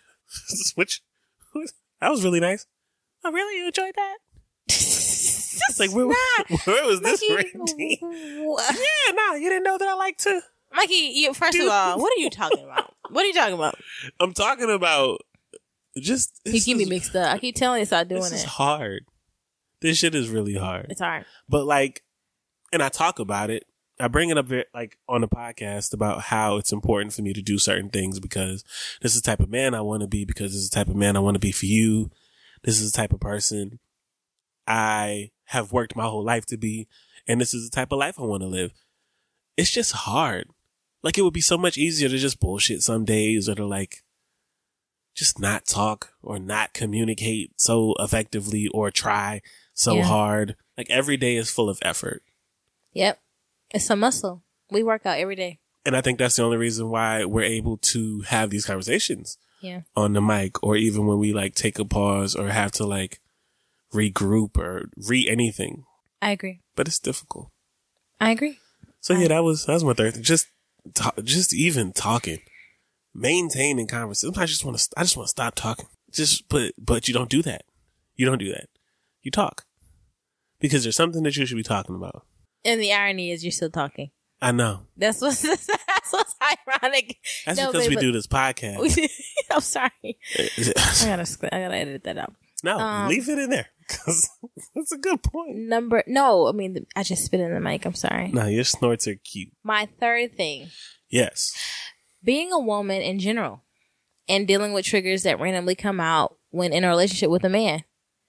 That was really nice. Oh, really? You enjoyed that? It's like, where was this routine? Yeah, no, you didn't know that I like to. Mikey, first of all, what are you talking about? What are you talking about? I'm talking about just... You keep me mixed up. I keep telling you stop doing it. This is hard. This shit is really hard. It's hard. But like, and I talk about it. I bring it up like on the podcast about how it's important for me to do certain things because this is the type of man I want to be, because this is the type of man I want to be for you. This is the type of person I have worked my whole life to be, and this is the type of life I want to live. It's just hard. Like, it would be so much easier to just bullshit some days, or to like just not talk or not communicate so effectively or try so hard. Like, every day is full of effort. Yep. It's a muscle. We work out every day. And I think that's the only reason why we're able to have these conversations on the mic, or even when we like take a pause or have to like regroup or anything. I agree. But it's difficult. I agree. So yeah, that was my third thing. Just even talking, maintaining conversation. Sometimes I just want to stop talking. But you don't do that. You don't do that. You talk because there's something that you should be talking about. And the irony is, you're still talking. I know. That's what's ironic. That's because we do this podcast. I'm sorry. I gotta edit that out. No, leave it in there because that's a good point. I just spit in the mic. I'm sorry. No, your snorts are cute. My third thing. Yes. Being a woman in general and dealing with triggers that randomly come out when in a relationship with a man.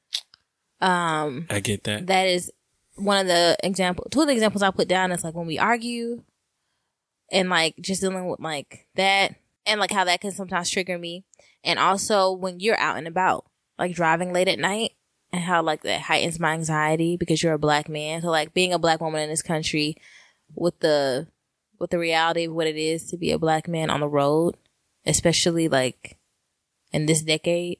I get that. That is one of the examples. Two of the examples I put down is like when we argue and like just dealing with like that and like how that can sometimes trigger me. And also when you're out and about, like driving late at night, and how like that heightens my anxiety because you're a black man. So like being a black woman in this country with the reality of what it is to be a black man on the road, especially like in this decade,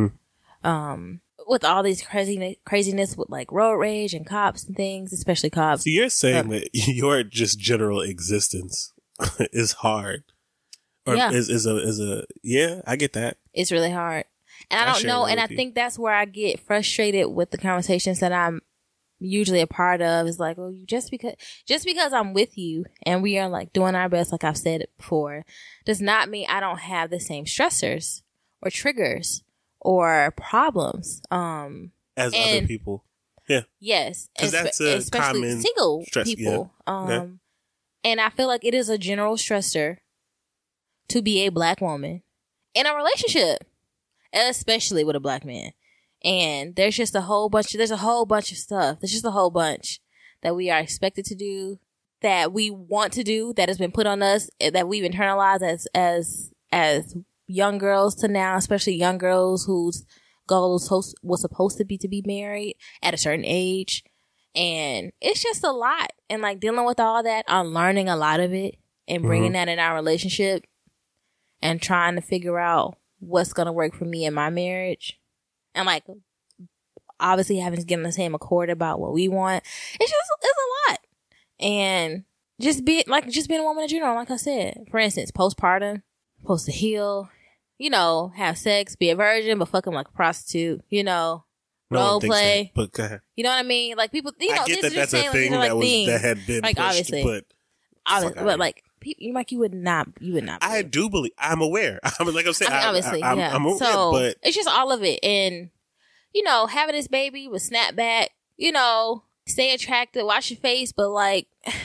with all these craziness with like road rage and cops and things, especially cops. So you're saying that your just general existence is hard. Or is I get that. It's really hard. And I don't know, and I think that's where I get frustrated with the conversations that I'm usually a part of. Is like, well, just because I'm with you and we are like doing our best, like I've said it before, does not mean I don't have the same stressors or triggers or problems. As other people. Yeah. Yes. Because that's especially common single stress, people. And I feel like it is a general stressor to be a black woman in a relationship, especially with a black man. And there's just a whole bunch of stuff. There's just a whole bunch that we are expected to do, that we want to do, that has been put on us, that we've internalized as young girls to now, especially young girls whose goal was supposed to be married at a certain age. And it's just a lot. And like dealing with all that, unlearning a lot of it and bringing that in our relationship and trying to figure out what's going to work for me in my marriage. And like, obviously having to get on the same accord about what we want. It's a lot. And just being a woman in general, like I said, for instance, postpartum, supposed to heal, have sex, be a virgin, but fuck him like a prostitute, role play. But go ahead. You know what I mean? Like people, I get that that's a thing that had been like, pushed, obviously, but like, you would not. I do believe. I'm aware. I'm obviously, I'm aware. So but it's just all of it, and having this baby with snapback, stay attractive, wash your face, but like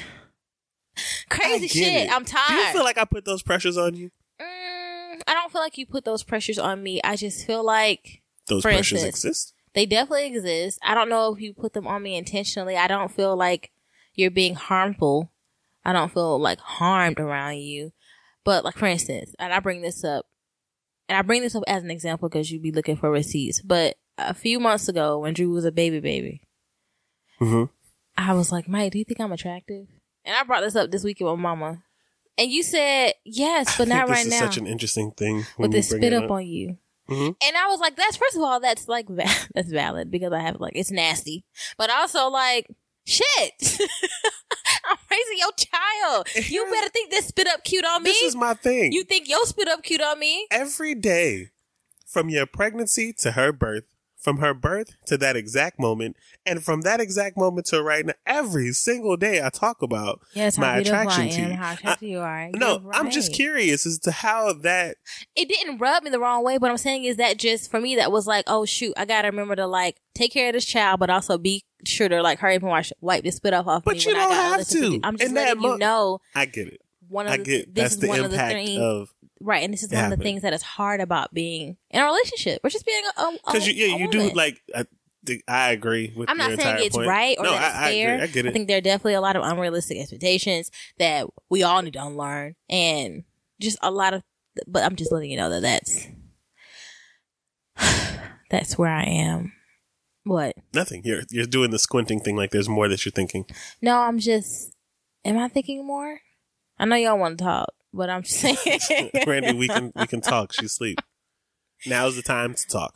crazy shit. I'm tired. Do you feel like I put those pressures on you? I don't feel like you put those pressures on me. I just feel like those pressures exist. They definitely exist. I don't know if you put them on me intentionally. I don't feel like you're being harmful I don't feel like harmed around you. But like, for instance, and I bring this up as an example because you'd be looking for receipts. But a few months ago when Drew was a baby, mm-hmm. I was like, Mike, do you think I'm attractive? And I brought this up this week with my mama. And you said, yes, but not right now. This is such an interesting thing. With this spit up on you. Mm-hmm. And I was like, first of all, that's like, that's valid because I have like, it's nasty. But also like, shit. I'm raising your child. You better think this spit up cute on me. This is my thing. You think your spit up cute on me? Every day, from your pregnancy to her birth, from her birth to that exact moment, and from that exact moment to right now, every single day I talk about my attraction to you. How attractive you are. No, right. I'm just curious as to how that... It didn't rub me the wrong way. What I'm saying is that just, for me, that was like, oh shoot, I gotta remember to like, take care of this child, but also be sure to like hurry up and wipe this spit off me. But you don't have to. I'm just letting you know. I get it. That's the impact of... Right, and this is one of the things that is hard about being in a relationship, or just being a because you do like. I agree with. I'm not saying it's point. Right or that it's fair. I get it. I think there are definitely a lot of unrealistic expectations that we all need to unlearn, and just a lot of. But I'm just letting you know that that's where I am. What? Nothing. You're doing the squinting thing like there's more that you're thinking. No, I'm just. Am I thinking more? I know y'all want to talk. But I'm saying, Randy, we can talk. She's asleep. Now's the time to talk.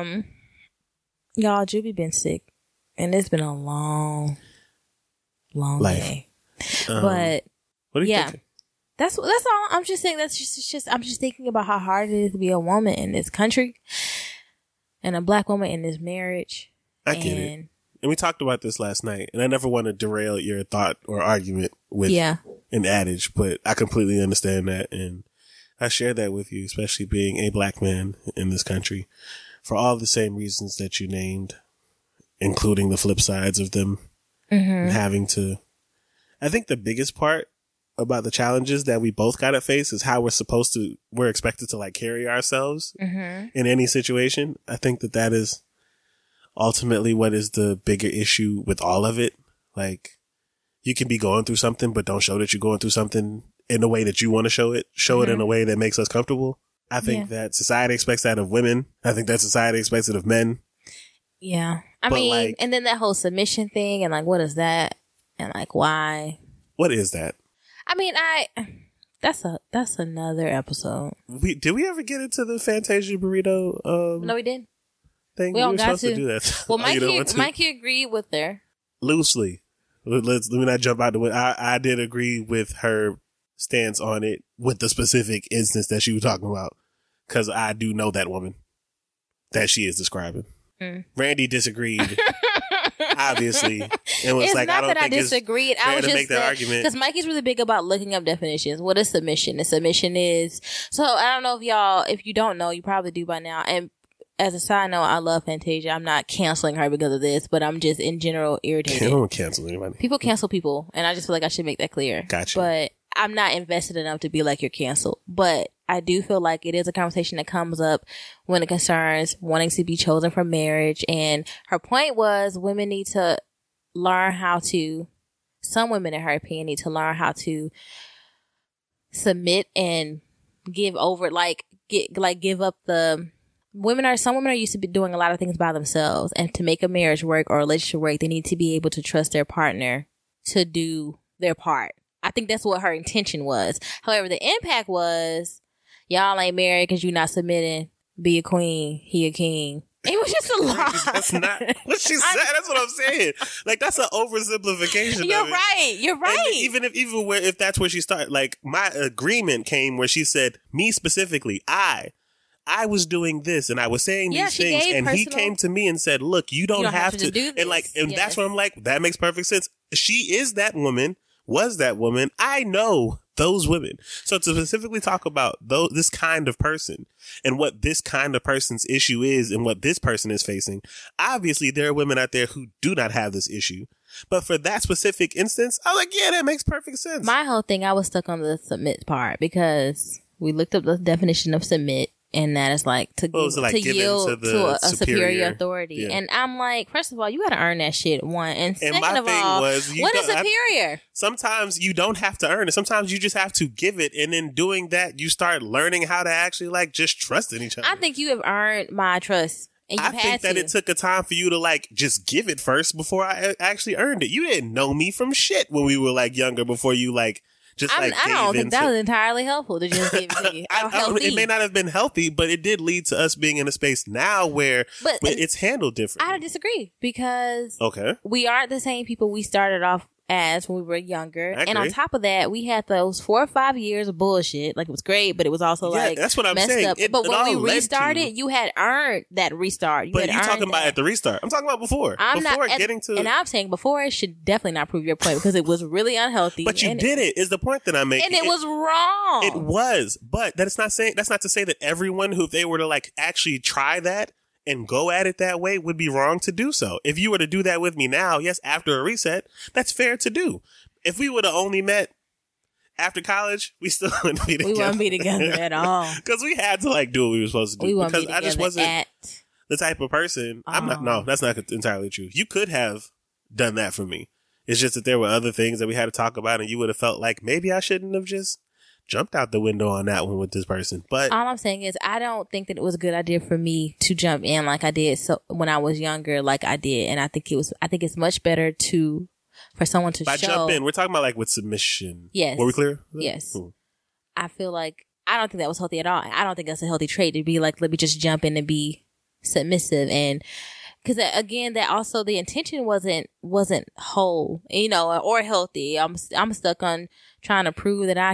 Y'all, Juby been sick, and it's been a long life. Day. But what are you thinking? That's all. I'm just saying that's just. I'm just thinking about how hard it is to be a woman in this country, and a black woman in this marriage. I get it. And we talked about this last night, and I never want to derail your thought or argument with an adage, but I completely understand that, and I share that with you, especially being a black man in this country, for all the same reasons that you named, including the flip sides of them, and having to... I think the biggest part about the challenges that we both got to face is how we're expected to like carry ourselves in any situation. I think that is ultimately what is the bigger issue with all of it. Like, you can be going through something, but don't show that you're going through something in the way that you want to show it. Show it in a way that makes us comfortable. I think that society expects that of women. I think that society expects it of men. Yeah. I mean, like, and then that whole submission thing and like, what is that? And like, why? What is that? I mean, that's another episode. Did we ever get into the Fantasia burrito? No, we didn't. Thing? We were supposed to do that. Well, Mikey agreed with her. Loosely. Let me not jump out the way. I did agree with her stance on it with the specific instance that she was talking about. Because I do know that woman that she is describing. Randy disagreed. Obviously. And was it's like, not I don't that think I disagreed. I was just make that argument. Because Mikey's really big about looking up definitions. What is submission? And submission is, so I don't know if you don't know, you probably do by now. And as a side note, I love Fantasia. I'm not canceling her because of this, but I'm just in general irritated. I don't cancel anybody. People cancel people, and I just feel like I should make that clear. Gotcha. But I'm not invested enough to be like, you're canceled. But I do feel like it is a conversation that comes up when it concerns wanting to be chosen for marriage. And her point was women need to learn how to, some women in her opinion need to learn how to submit and give over, give up the... Some women are used to be doing a lot of things by themselves, and to make a marriage work or a relationship work, they need to be able to trust their partner to do their part. I think that's what her intention was. However, the impact was, y'all ain't married because you're not submitting. Be a queen, he a king. It was just a lot. That's not what she said. That's what I'm saying. Like, that's an oversimplification. You're right. You're right. And even if that's where she started, like, my agreement came where she said, me specifically, I was doing this and I was saying these things, and he came to me and said, look, you don't have to do this. And that's when I'm like, that makes perfect sense. She is that woman, was that woman. I know those women. So to specifically talk about this kind of person and what this kind of person's issue is and what this person is facing, obviously there are women out there who do not have this issue. But for that specific instance, I was like, yeah, that makes perfect sense. My whole thing, I was stuck on the submit part because we looked up the definition of submit. And that is like to yield to a superior authority. Yeah. And I'm like, first of all, you got to earn that shit, one. And second of all, what is superior? Sometimes you don't have to earn it. Sometimes you just have to give it. And in doing that, you start learning how to actually like just trust in each other. I think you have earned my trust. And I think that it took a time for you to like just give it first before I actually earned it. You didn't know me from shit when we were like younger before you like. I don't think that was entirely helpful to just give it to you. It may not have been healthy, but it did lead to us being in a space now where it's handled differently. I disagree because we aren't the same people we started off as when we were younger. And on top of that, we had those 4 or 5 years of bullshit. Like, it was great, but it was also like that's what I'm messed saying. up. But when we restarted, you had earned that restart. But you're talking about at the restart. I'm talking about before. And I'm saying before, it should definitely not prove your point because it was really unhealthy. But you did it is the point that I'm making. And it was wrong. It was. But that's not to say that everyone who, if they were to like actually try that and go at it that way, would be wrong to do so. If you were to do that with me now, yes, after a reset, that's fair to do. If we would have only met after college, we still wouldn't be together. We wouldn't be together at all. Because we had to like do what we were supposed to do. Because I just wasn't the type of person. I'm not. No, that's not entirely true. You could have done that for me. It's just that there were other things that we had to talk about, and you would have felt like maybe I shouldn't have just jumped out the window on that one with this person. But all I'm saying is I don't think that it was a good idea for me to jump in like I did when I was younger, like I did. And I think it's much better for someone to jump in. We're talking about like with submission. Yes. Were we clear? Yes. Cool. I feel like I don't think that was healthy at all. I don't think that's a healthy trait to be like, let me just jump in and be submissive. And because again, that also the intention wasn't whole, or healthy. I'm stuck on trying to prove that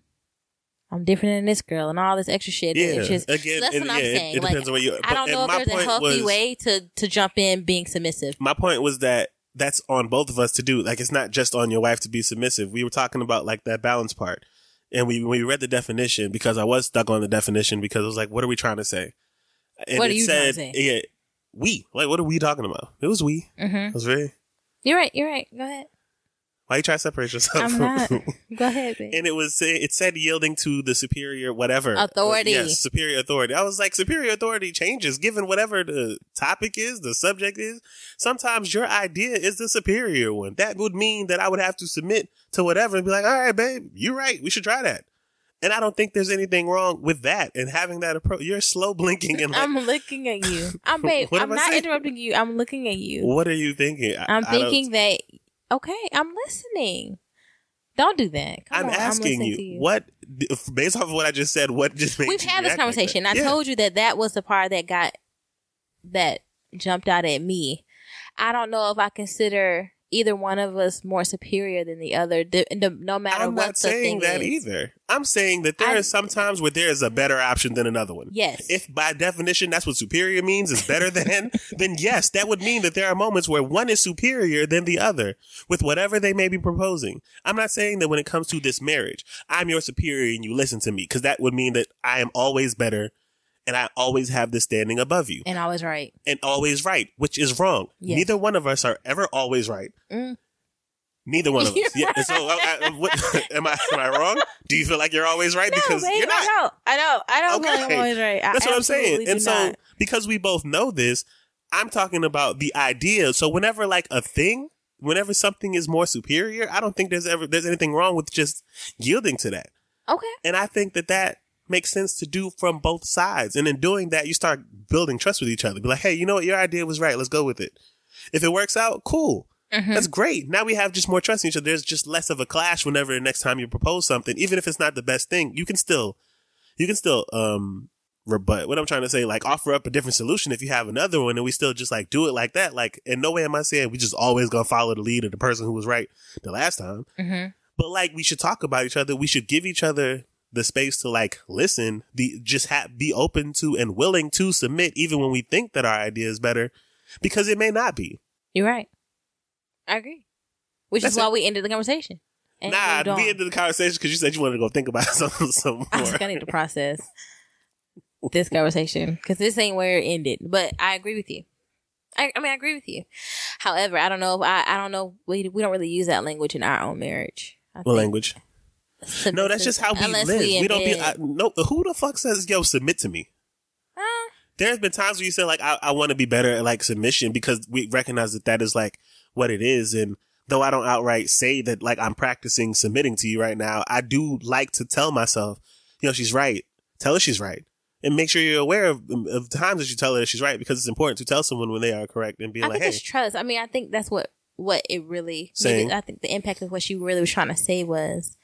I'm different than this girl and all this extra shit. Yeah, it's just, again, that's what I'm saying. It depends on where you. I don't know if there's a healthy way to jump in being submissive. My point was that that's on both of us to do. Like, it's not just on your wife to be submissive. We were talking about like that balance part, and we read the definition because I was stuck on the definition because it was like, what are we trying to say? And what are you trying to say? Yeah, we. Like, what are we talking about? It was we. Mm-hmm. It was very. You're right. Go ahead. Why you try to separate yourself? I'm not. Go ahead, babe. And it said yielding to the superior whatever. Authority. Yes, superior authority. I was like, superior authority changes given whatever the topic is, the subject is. Sometimes your idea is the superior one. That would mean that I would have to submit to whatever and be like, all right, babe, you're right. We should try that. And I don't think there's anything wrong with that and having that approach. You're slow blinking and like, I'm looking at you. I'm not interrupting you. I'm looking at you. What are you thinking? I'm thinking that. Okay, I'm listening. Don't do that. I'm asking you, what, based off of what I just said, what just made you We've had this conversation. Like I told you that was the part that jumped out at me. I don't know if I consider either one of us more superior than the other, no matter what the thing is. I'm not saying that either. I'm saying that there are some times where there is a better option than another one. Yes. If by definition that's what superior means, is better than, then yes, that would mean that there are moments where one is superior than the other with whatever they may be proposing. I'm not saying that when it comes to this marriage, I'm your superior and you listen to me, because that would mean that I am always better and I always have this standing above you. And always right. And always right, which is wrong. Yes. Neither one of us are ever always right. Neither one of us. Yeah. So, am I wrong? Do you feel like you're always right? No, because babe, you're not. I don't feel like I'm always right. That's what I'm saying. And so, because we both know this, I'm talking about the idea. So, whenever something is more superior, I don't think there's anything wrong with just yielding to that. Okay. And I think that makes sense to do from both sides. And in doing that, you start building trust with each other. Be like, hey, you know what? Your idea was right. Let's go with it. If it works out, cool. Mm-hmm. That's great. Now we have just more trust in each other. There's just less of a clash whenever the next time you propose something, even if it's not the best thing, you can still rebut. What I'm trying to say, like, offer up a different solution if you have another one, and we still just like do it like that. Like, in no way am I saying we just always gonna follow the lead of the person who was right the last time. Mm-hmm. But like, we should talk about each other. We should give each other the space to like listen, be open to and willing to submit, even when we think that our idea is better, because it may not be. You're right. I agree. Which is why we ended the conversation. We ended the conversation because you said you wanted to go think about something more. I think I need to process this conversation because this ain't where it ended. But I agree with you. I agree with you. However, I don't know. I don't know. We don't really use that language in our own marriage. What language? No, that's just how we live. We don't be. Who the fuck says, yo, submit to me? there's been times where you said, like, I want to be better at, like, submission because we recognize that is, like, what it is. And though I don't outright say that, like, I'm practicing submitting to you right now, I do like to tell myself, you know, she's right. Tell her she's right. And make sure you're aware of times that you tell her that she's right, because it's important to tell someone when they are correct and be I like, think hey. it's trust. I mean, I think that's what it really, saying. I think the impact of what she really was trying to say was,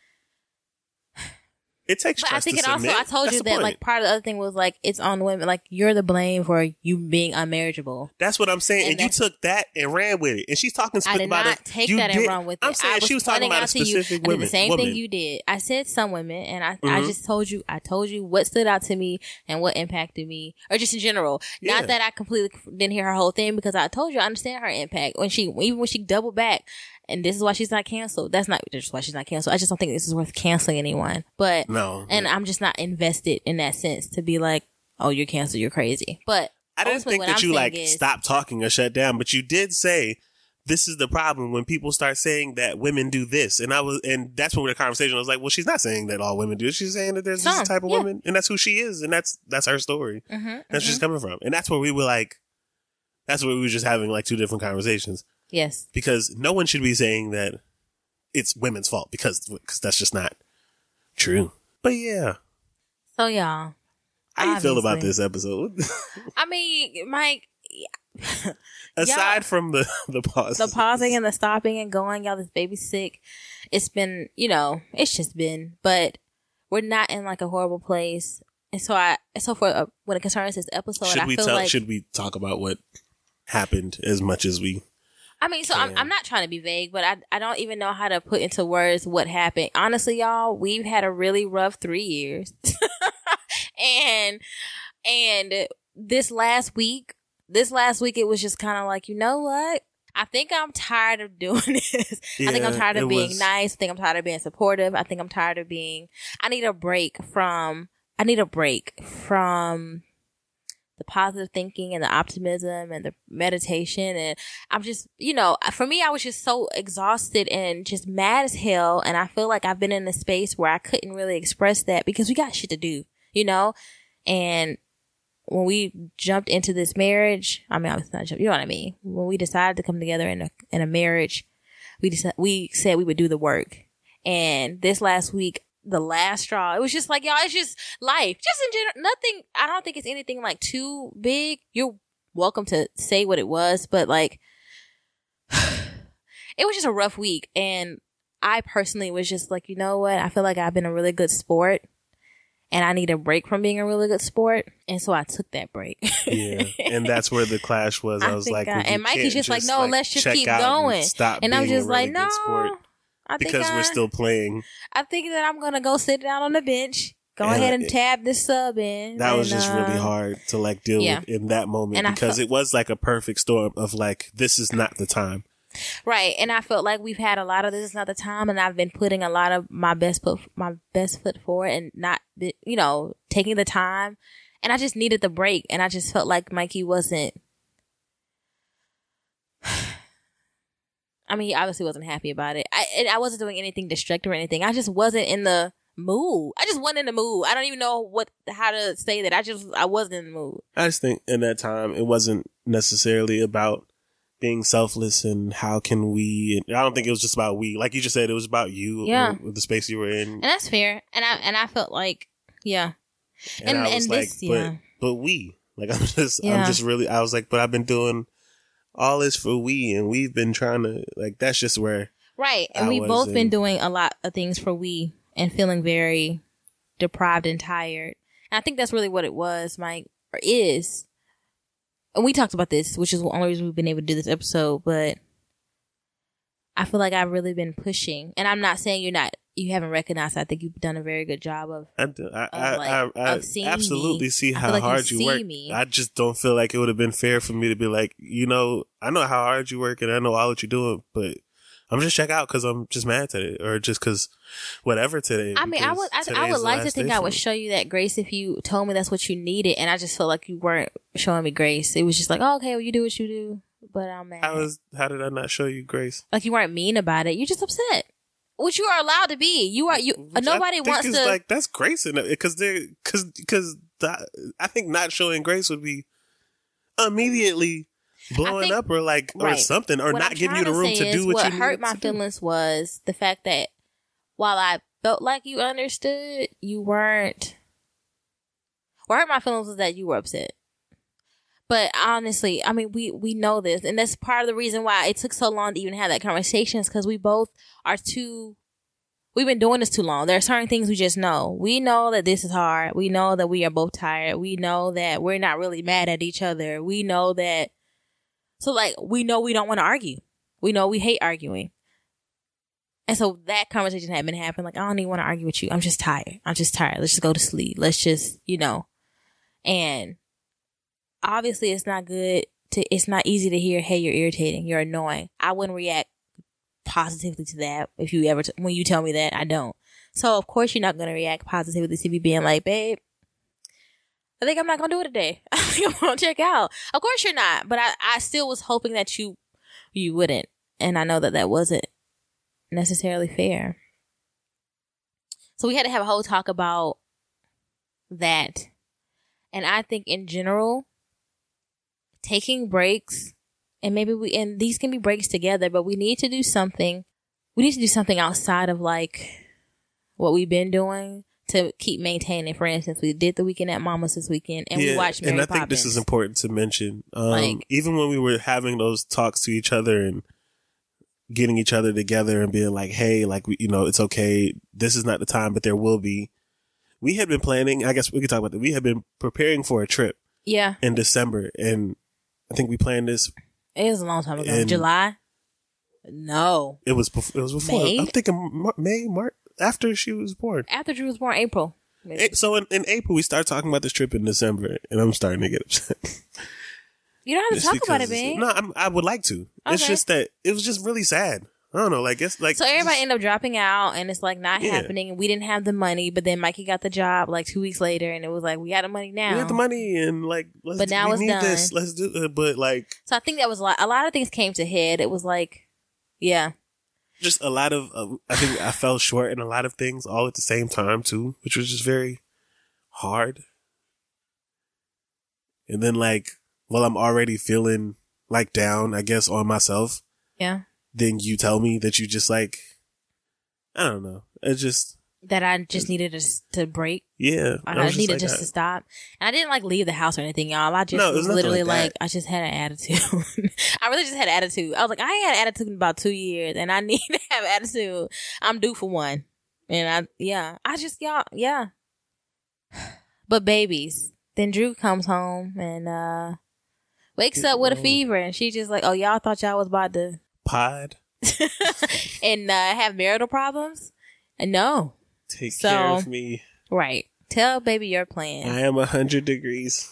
it takes trust. But I think to it submit. also, I told That's you the that, point. like, part of the other thing was, like, it's on the women. Like, you're the blame for you being unmarriageable. That's what I'm saying. And you took that and ran with it. And she's talking I did about not it. take that and run with it. I'm saying she was talking about a specific woman. I did the same woman. thing you did. I said some women, and I just told you what stood out to me and what impacted me, or just in general. Yeah. Not that I completely didn't hear her whole thing, because I told you I understand her impact even when she doubled back. And this is why she's not canceled. That's not just why she's not canceled. I just don't think this is worth canceling anyone. But no, and I'm just not invested in that sense to be like, oh, you're canceled, you're crazy. But I didn't think that you like stopped talking or shut down, but you did say this is the problem when people start saying that women do this, and that's when the conversation was like, well, she's not saying that all women do it. She's saying that there's this type of woman, and that's who she is, and that's her story. That's where she's coming from, and that's where we were like, that's where we were just having like two different conversations. Yes. Because no one should be saying that it's women's fault, because that's just not true. But yeah. So y'all, how you feel about this episode? I mean, Mike, aside from the pause, the pausing and the stopping and going, y'all, this baby's sick. It's been, it's just been, but we're not in like a horrible place. And so for when it concerns this episode, should we talk about what happened as much as we? I mean, so I'm not trying to be vague, but I don't even know how to put into words what happened. Honestly, y'all, we've had a really rough 3 years. and this last week, it was just kind of like, you know what? I think I'm tired of doing this. I think I'm tired of being nice. I think I'm tired of being supportive. I think I'm tired of I need a break from the positive thinking and the optimism and the meditation. And I'm just, for me, I was just so exhausted and just mad as hell. And I feel like I've been in a space where I couldn't really express that because we got shit to do, And when we jumped into this marriage, I mean, I was not jumping, you know what I mean? When we decided to come together in a marriage, we said we would do the work. And this last week, the last straw, it was just like, y'all, it's just life. Just in general, nothing, I don't think it's anything like too big. You're welcome to say what it was, but like, it was just a rough week. And I personally was just like, you know what? I feel like I've been a really good sport and I need a break from being a really good sport. And so I took that break. Yeah. And that's where the clash was. I was like, and Mikey's just like, no, let's just keep going. And I'm just like, no. Because we're still playing. I think that I'm going to go sit down on the bench, go ahead and tab this sub in. That was just really hard to like deal with in that moment, because it was like a perfect storm of like, this is not the time. Right. And I felt like we've had a lot of this is not the time, and I've been putting a lot of my best foot forward and not, taking the time. And I just needed the break. And I just felt like Mikey wasn't, I mean, he obviously wasn't happy about it. I wasn't doing anything destructive or anything. I just wasn't in the mood. I just wasn't in the mood. I don't even know how to say that. I wasn't in the mood. I just think in that time, it wasn't necessarily about being selfless and how can we, I don't think it was just about we. Like you just said, it was about you, with the space you were in. And that's fair. And I felt like, yeah. And I was like, but we. Like, I'm just really, I was like, but I've been doing all this for we, and we've been trying to, like, that's just where. Right. And we've both been doing a lot of things for we and feeling very deprived and tired. And I think that's really what it was, Mike, or is. And we talked about this, which is the only reason we've been able to do this episode, but I feel like I've really been pushing. And I'm not saying you haven't recognized. I think you've done a very good job of. I seeing absolutely me. see how hard you work. I just don't feel like it would have been fair for me to be like, I know how hard you work and I know all that you're doing, but I'm just check out because I'm just mad today, or just because whatever today. I mean, I would like to think I would show you that grace if you told me that's what you needed, and I just felt like you weren't showing me grace. It was just like, oh, okay, well, you do what you do, but I'm mad. How did I not show you grace? Like you weren't mean about it. You're just upset. Which you are allowed to be. Nobody wants to. Like that's grace in it because I think not showing grace would be immediately blowing up or like or something, or not giving you the room to do what you need. What hurt my feelings was the fact that while I felt like you understood, you weren't. What hurt my feelings was that you were upset. But honestly, I mean, we know this, and that's part of the reason why it took so long to even have that conversation, is because we both are we've been doing this too long. There are certain things we just know. We know that this is hard. We know that we are both tired. We know that we're not really mad at each other. We know that, so like, we know we don't want to argue. We know we hate arguing. And so that conversation had been happening. Like, I don't even want to argue with you. I'm just tired. Let's just go to sleep. Let's just, and obviously it's not good it's not easy to hear, hey, you're irritating, you're annoying. I wouldn't react positively to that if you ever, when you tell me that. I don't. So of course you're not going to react positively to me being like, babe, I think I'm not going to do it today. I think I'm going to check out. Of course you're not. But I still was hoping that you wouldn't. And I know that wasn't necessarily fair. So we had to have a whole talk about that. And I think in general, taking breaks, and and these can be breaks together, but we need to do something. We need to do something outside of like what we've been doing to keep maintaining. For instance, we did the Weekend at Mama's this weekend, and we watched Mary Poppins. And I think this is important to mention. Even when we were having those talks to each other and getting each other together and being like, hey, like, it's okay. This is not the time, but there will be. We had been planning, I guess we could talk about that. We had been preparing for a trip. Yeah. In December. And I think we planned this. It was a long time ago. July? No. It was before. May? I'm thinking May, March, after she was born. After she was born, April. So in April, we started talking about this trip in December, and I'm starting to get upset. You don't have to talk about it, man. No, I would like to. Okay. It's just that it was just really sad. I don't know, like, it's like... So everybody ended up dropping out, and it's, like, not happening, and we didn't have the money, but then Mikey got the job, like, 2 weeks later, and it was like, we got the money now. We got the money, and, like, we need this, let's do it, but, like... So I think that was a lot of things came to head. It was like, yeah. Just a lot of... I think I fell short in a lot of things all at the same time, too, which was just very hard. And then, like, while I'm already feeling, like, down, I guess, on myself... Yeah. Then you tell me that you just like, I don't know. It's just that I just needed to break. Yeah, I needed just to stop. And I didn't like leave the house or anything, y'all. I just was literally like I just had an attitude. I really just had an attitude. I was like, I ain't had an attitude in about 2 years, and I need to have attitude. I'm due for one, and yeah. But babies. Then Drew comes home and wakes up with a fever, and she just like, oh, y'all thought y'all was about to pod and have marital problems, and no, take care of me, right? Tell baby your plan. I am 100 degrees.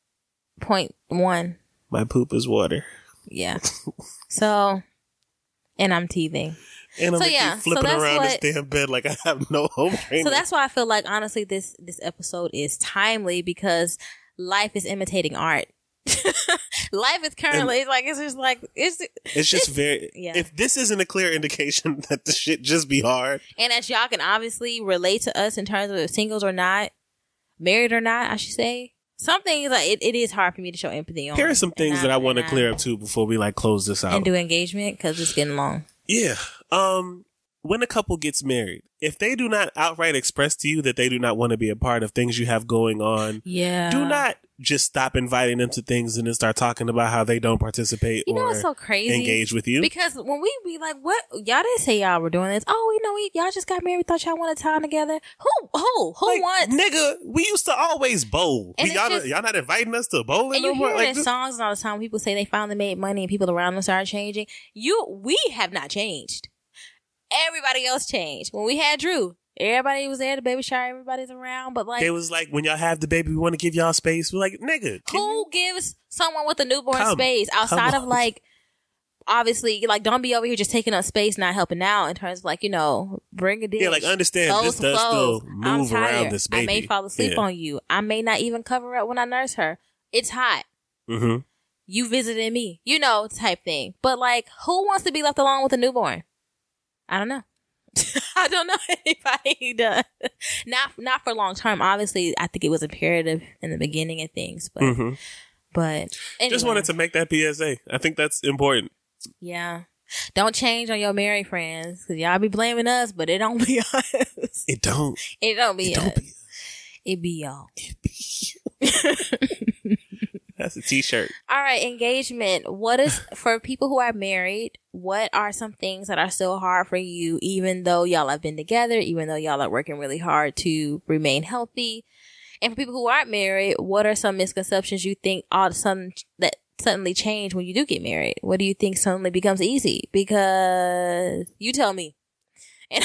0.1. My poop is water. Yeah. So, and I'm teething. And I'm flipping around this damn bed like I have no home training. So that's why I feel like honestly this episode is timely, because life is imitating art. Life is currently it's just very if this isn't a clear indication that the shit just be hard, and as y'all can obviously relate to us in terms of singles or not, married or not, I should say, some things like it is hard for me to show empathy on. Here are some things that I want to clear up too before we like close this out and do engagement, because it's getting long. Yeah. When a couple gets married, if they do not outright express to you that they do not want to be a part of things you have going on, do not just stop inviting them to things and then start talking about how they don't participate or it's so crazy engage with you. Because when we be like, what? Y'all didn't say y'all were doing this. Oh, y'all just got married. We thought y'all wanted time together. Who like, wants? Nigga, we used to always bowl. Y'all not inviting us to bowling no more? And you hear in songs all the time, people say they finally made money and people around them started changing. We have not changed. Everybody else changed. When we had Drew, everybody was there, the baby shower, everybody's around, but like... They was like, when y'all have the baby, we want to give y'all space. We're like, nigga. Who gives someone with a newborn space outside of like, obviously, like, don't be over here just taking up space, not helping out in terms of like, bring a dish. Yeah, like, understand, this does still move around this baby. I may fall asleep on you. I may not even cover up when I nurse her. It's hot. Mm-hmm. You visited me. Type thing. But like, who wants to be left alone with a newborn? I don't know. I don't know anybody who does. Not for long term. Obviously, I think it was imperative in the beginning of things, but but anyway. Just wanted to make that PSA. I think that's important. Yeah. Don't change on your married friends, because y'all be blaming us, but it don't be us. It don't. It don't be us. Be us. It be y'all. It be you. That's a t-shirt. All right, engagement. What is, for people who are married, what are some things that are still hard for you, even though y'all have been together, even though y'all are working really hard to remain healthy? And for people who aren't married, what are some misconceptions you think all of a sudden that suddenly change when you do get married? What do you think suddenly becomes easy? Because you tell me. And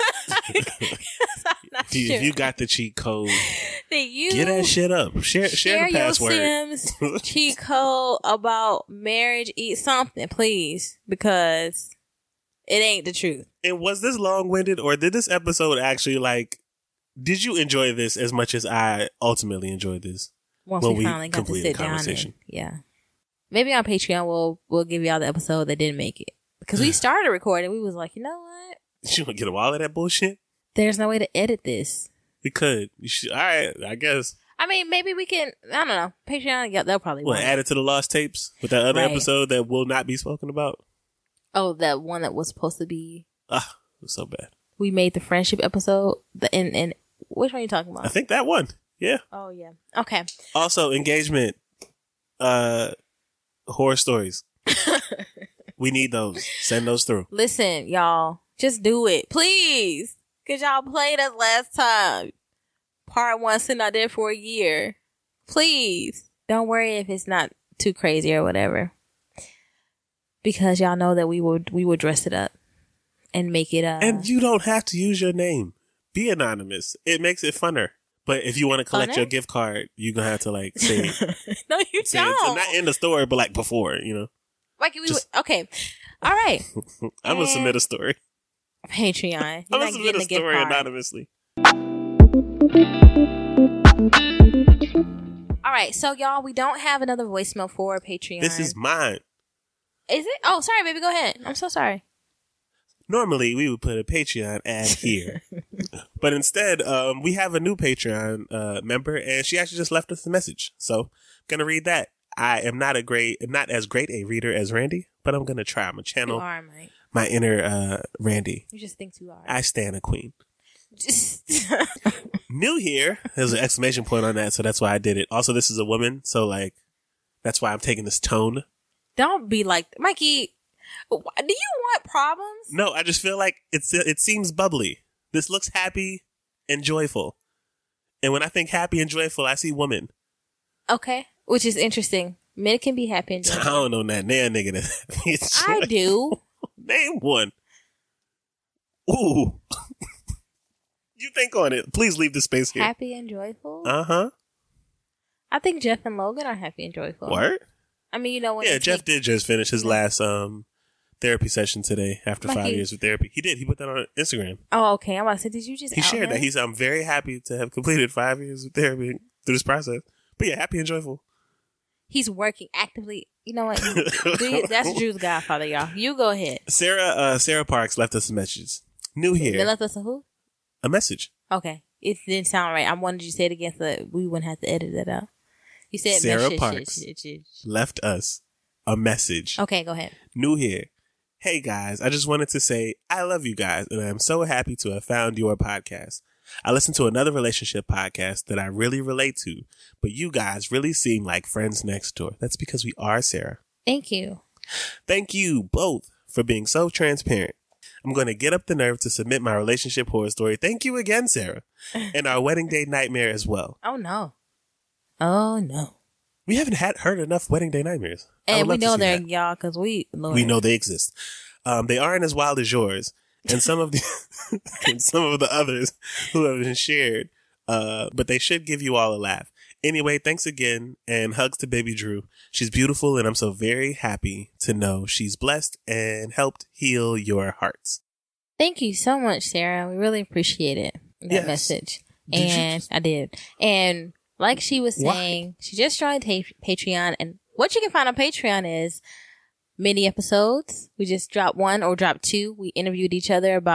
If you got the cheat code, you get that shit up. Share the password. Your Sims cheat code about marriage. Eat something, please, because it ain't the truth. And was this long-winded, or did this episode actually did you enjoy this as much as I ultimately enjoyed this? Once we finally got to sit down and, yeah. Maybe on Patreon we'll give y'all the episode that didn't make it. Because we started recording, we was like, you know what? You gonna get all of that bullshit? There's no way to edit this. We could. You should. All right, I guess. I mean, maybe we can, I don't know. Patreon, yeah, they'll probably want add it to the lost tapes with that other episode that will not be spoken about? Oh, that one that was supposed to be. It was so bad. We made the friendship episode. And which one are you talking about? I think that one. Yeah. Oh, yeah. Okay. Also, engagement. Horror stories. We need those. Send those through. Listen, y'all. Just do it. Please. Because y'all played us last time. Part 1 sitting out there for a year. Please. Don't worry if it's not too crazy or whatever. Because y'all know that we will dress it up and make it And you don't have to use your name. Be anonymous. It makes it funner. But if you want to collect your gift card, you're going to have to say no, you don't. So not in the story, but before, Okay. All right. I'm going to submit a story. Patreon. I'm going to submit a story anonymously. All right. So, y'all, we don't have another voicemail for Patreon. This is mine. Is it? Oh, sorry, baby. Go ahead. I'm so sorry. Normally, we would put a Patreon ad here. But instead, we have a new Patreon member, and she actually just left us a message. So, I'm going to read that. I am not as great a reader as Randy, but I'm going to try. I'm going to channel my inner Randy. You just think you are. I stand a queen. New here. There's an exclamation point on that, so that's why I did it. Also, this is a woman, so that's why I'm taking this tone. Don't be like, Mikey, do you want problems? No, I just feel like it seems bubbly. This looks happy and joyful. And when I think happy and joyful, I see woman. Okay, which is interesting. Men can be happy and joyful. I don't know that nigga that. I do. Name one. Ooh. You think on it. Please leave the space here. Happy and joyful? Uh-huh. I think Jeff and Logan are happy and joyful. What? I mean, when Jeff did just finish his last therapy session today after 5 years of therapy. He did. He put that on Instagram. Oh, okay. I'm about to say, did you just He shared that. I'm very happy to have completed 5 years of therapy through this process. But yeah, happy and joyful. He's working actively. You know what? That's Drew's godfather, y'all. You go ahead. Sarah Parks left us a message. New here. They left us a who? A message. Okay. It didn't sound right. I wanted you to say it again so that we wouldn't have to edit that out. You said Sarah Parks left us a message. Okay, go ahead. New here. Hey guys, I just wanted to say I love you guys and I'm so happy to have found your podcast. I listened to another relationship podcast that I really relate to, but you guys really seem like friends next door. That's because we are, Sarah. Thank you. Thank you both for being so transparent. I'm going to get up the nerve to submit my relationship horror story. Thank you again, Sarah. And our wedding day nightmare as well. Oh, no. Oh, no. We haven't heard enough wedding day nightmares. And we know they're y'all because we know they exist. They aren't as wild as yours. And some of the others who have been shared, but they should give you all a laugh. Anyway, thanks again, and hugs to baby Drew. She's beautiful, and I'm so very happy to know she's blessed and helped heal your hearts. Thank you so much, Sarah. We really appreciate it, that message. I did. And like she was saying, she just joined Patreon, and what you can find on Patreon is mini episodes. We just dropped 1 or dropped 2. We interviewed each other about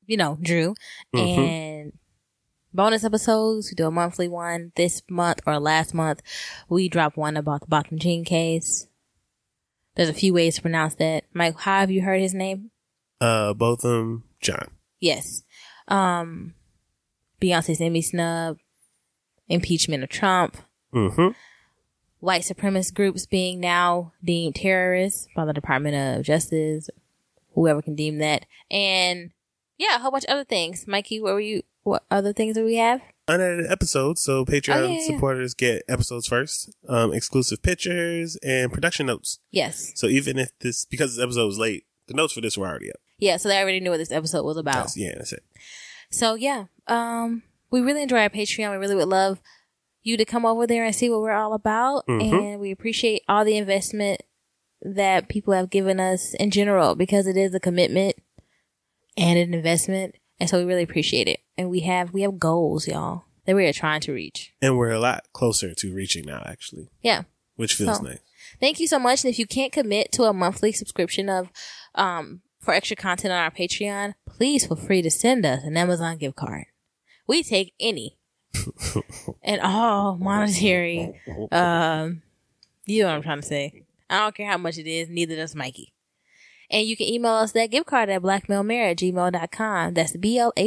Drew. And bonus episodes, we do a monthly one. This month or last month, we dropped one about the Botham Jean case. There's a few ways to pronounce that. Mike, how have you heard his name? Botham John. Yes. Beyonce's Emmy snub. Impeachment of Trump. White supremacist groups being now deemed terrorists by the Department of Justice, whoever can deem that. And yeah, a whole bunch of other things. Mikey, what other things do we have? Unedited episodes, so Patreon supporters get episodes first, exclusive pictures, and production notes. Yes. So even if because this episode was late, the notes for this were already up. Yeah, so they already knew what this episode was about. That's it. So yeah, we really enjoy our Patreon. We really would love you to come over there and see what we're all about. And we appreciate all the investment that people have given us in general, because it is a commitment and an investment. And so we really appreciate it. And we have goals, y'all, that we are trying to reach. And we're a lot closer to reaching now, actually. Yeah. Which feels nice. Thank you so much. And if you can't commit to a monthly subscription for extra content on our Patreon, please feel free to send us an Amazon gift card. We take any and all monetary, you know what I'm trying to say. I don't care how much it is, neither does Mikey. And you can email us that gift card at blackmailmare@gmail.com. That's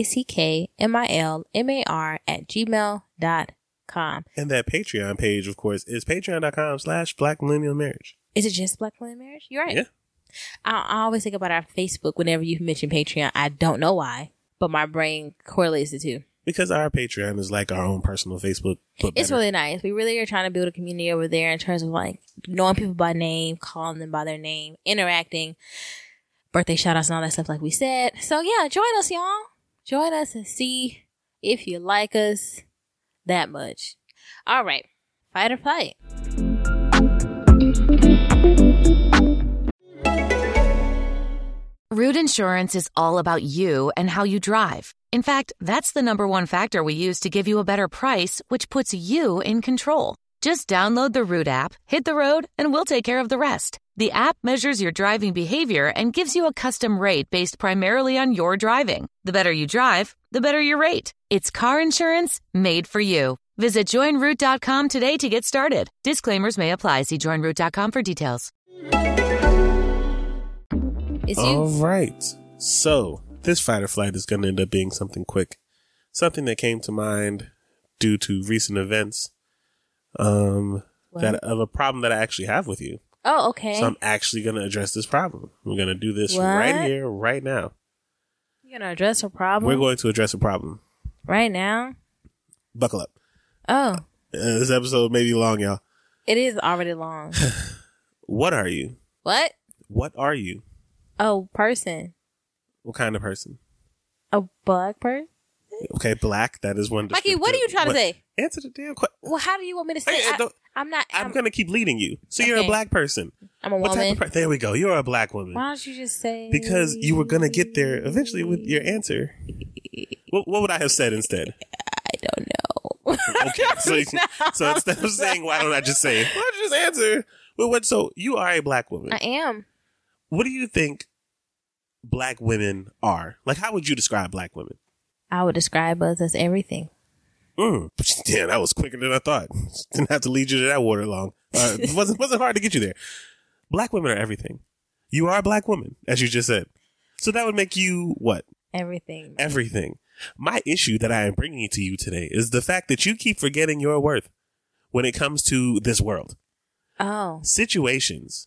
BLACKMILMAR@gmail.com. And that Patreon page, of course, is patreon.com/blackmillennialmarriage. Is it just Black Millennial Marriage? You're right. Yeah. I always think about our Facebook whenever you mention Patreon. I don't know why, but my brain correlates the two. Because our Patreon is like our own personal Facebook. But it's really nice. We really are trying to build a community over there in terms of like knowing people by name, calling them by their name, interacting, birthday shout outs and all that stuff like we said. So yeah, join us, y'all. Join us and see if you like us that much. All right. Fight or flight. Root Insurance is all about you and how you drive. In fact, that's the number one factor we use to give you a better price, which puts you in control. Just download the Root app, hit the road, and we'll take care of the rest. The app measures your driving behavior and gives you a custom rate based primarily on your driving. The better you drive, the better your rate. It's car insurance made for you. Visit joinroot.com today to get started. Disclaimers may apply. See joinroot.com for details. All right. So this fight or flight is going to end up being something quick. Something that came to mind due to recent events of a problem that I actually have with you. Oh, okay. So I'm actually going to address this problem. We're going to do this right here, right now. You're going to address a problem? We're going to address a problem. Right now? Buckle up. Oh. This episode may be long, y'all. It is already long. What are you? What? What are you? A person. What kind of person? A black person? Okay, black. That is one. Mikey, what are you trying to say? Answer the damn question. Well, how do you want me to say? I'm not. I'm going to keep leading you. So you're a black person. I'm a woman. There we go. You're a black woman. Why don't you just say? Because you were going to get there eventually with your answer. What would I have said instead? I don't know. Okay, so instead of saying why don't I just say it? Why don't you just answer? Well, so you are a black woman. I am. What do you think black women are? Like, how would you describe black women? I would describe us as everything. Damn, that was quicker than I thought. Didn't have to lead you to that water long. It wasn't hard to get you there. Black women are everything. You are a black woman, as you just said. So that would make you what? Everything. Everything. My issue that I am bringing to you today is the fact that you keep forgetting your worth when it comes to this world. Oh. Situations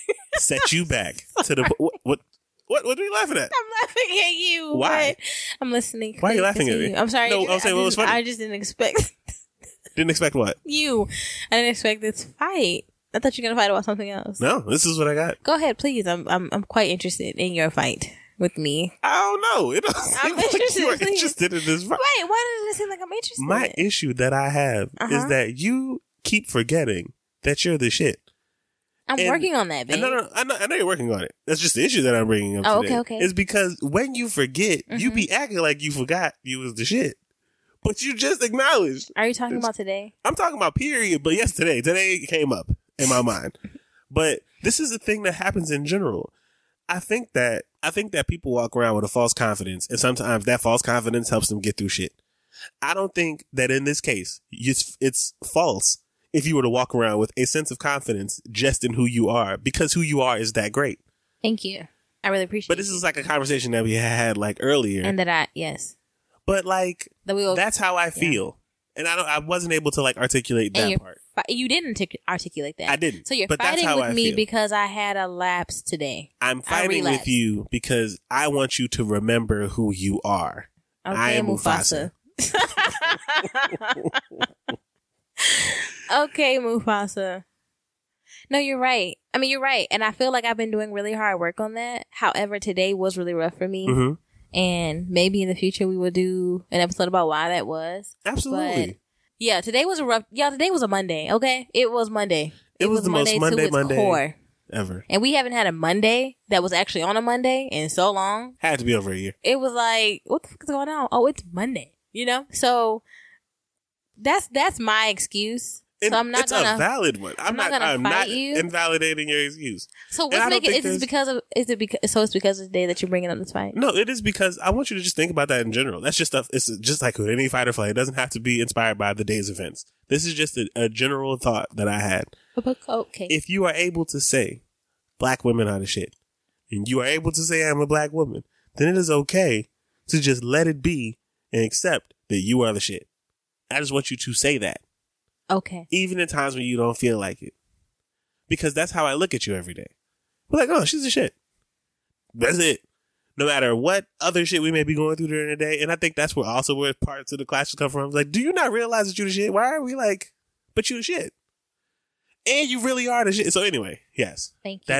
set you back to the... What are you laughing at? I'm laughing at you. Why? I'm listening. Why are you laughing at me? I'm sorry. No, I'm saying what was funny. I just didn't expect. Didn't expect what? You. I didn't expect this fight. I thought you were going to fight about something else. No, this is what I got. Go ahead, please. I'm quite interested in your fight with me. I don't know. It doesn't seem like you are interested in this fight. Wait, why does it seem like I'm interested? My issue that I have is that you keep forgetting that you're the shit. I'm working on that, babe. No, I know you're working on it. That's just the issue that I'm bringing up today. Okay. It's because when you forget, you be acting like you forgot you was the shit. But you just acknowledged. Are you talking about today? I'm talking about period, but yes, today. Today it came up in my mind. But this is a thing that happens in general. I think that I think that people walk around with a false confidence, and sometimes that false confidence helps them get through shit. I don't think that in this case, it's false if you were to walk around with a sense of confidence just in who you are, because who you are is that great. Thank you. I really appreciate it. But this is like a conversation that we had like earlier. And that yes. But like, that's how I feel. Yeah. And I wasn't able to like articulate that part. You didn't articulate that. I didn't. So you're fighting with me because I had a lapse today. I'm fighting with you because I want you to remember who you are. Okay, I am Mufasa. Okay, Mufasa. No, you're right. I mean, you're right. And I feel like I've been doing really hard work on that. However, today was really rough for me. Mm-hmm. And maybe in the future we will do an episode about why that was. Absolutely. But yeah, today was a Monday, okay? It was Monday. It was the most Monday core ever. And we haven't had a Monday that was actually on a Monday in so long. Had to be over a year. It was like, what the fuck is going on? Oh, it's Monday, you know? So that's my excuse. So I'm not gonna. It's a valid one. I'm not fight you. Invalidating your excuse. So what's making? Is it because of? Is it because? So it's because of the day that you're bringing up this fight? No, it is because I want you to just think about that in general. That's just stuff. It's just like with any fight or flight. It doesn't have to be inspired by the day's events. This is just a general thought that I had. Okay. If you are able to say black women are the shit, and you are able to say I'm a black woman, then it is okay to just let it be and accept that you are the shit. I just want you to say that. Okay. Even in times when you don't feel like it. Because that's how I look at you every day. We're like, oh, she's a shit. That's it. No matter what other shit we may be going through during the day. And I think that's where parts of the clashes come from. It's like, do you not realize that you're the shit? Why are we like, but you the shit? And you really are the shit. So anyway, yes. Thank you.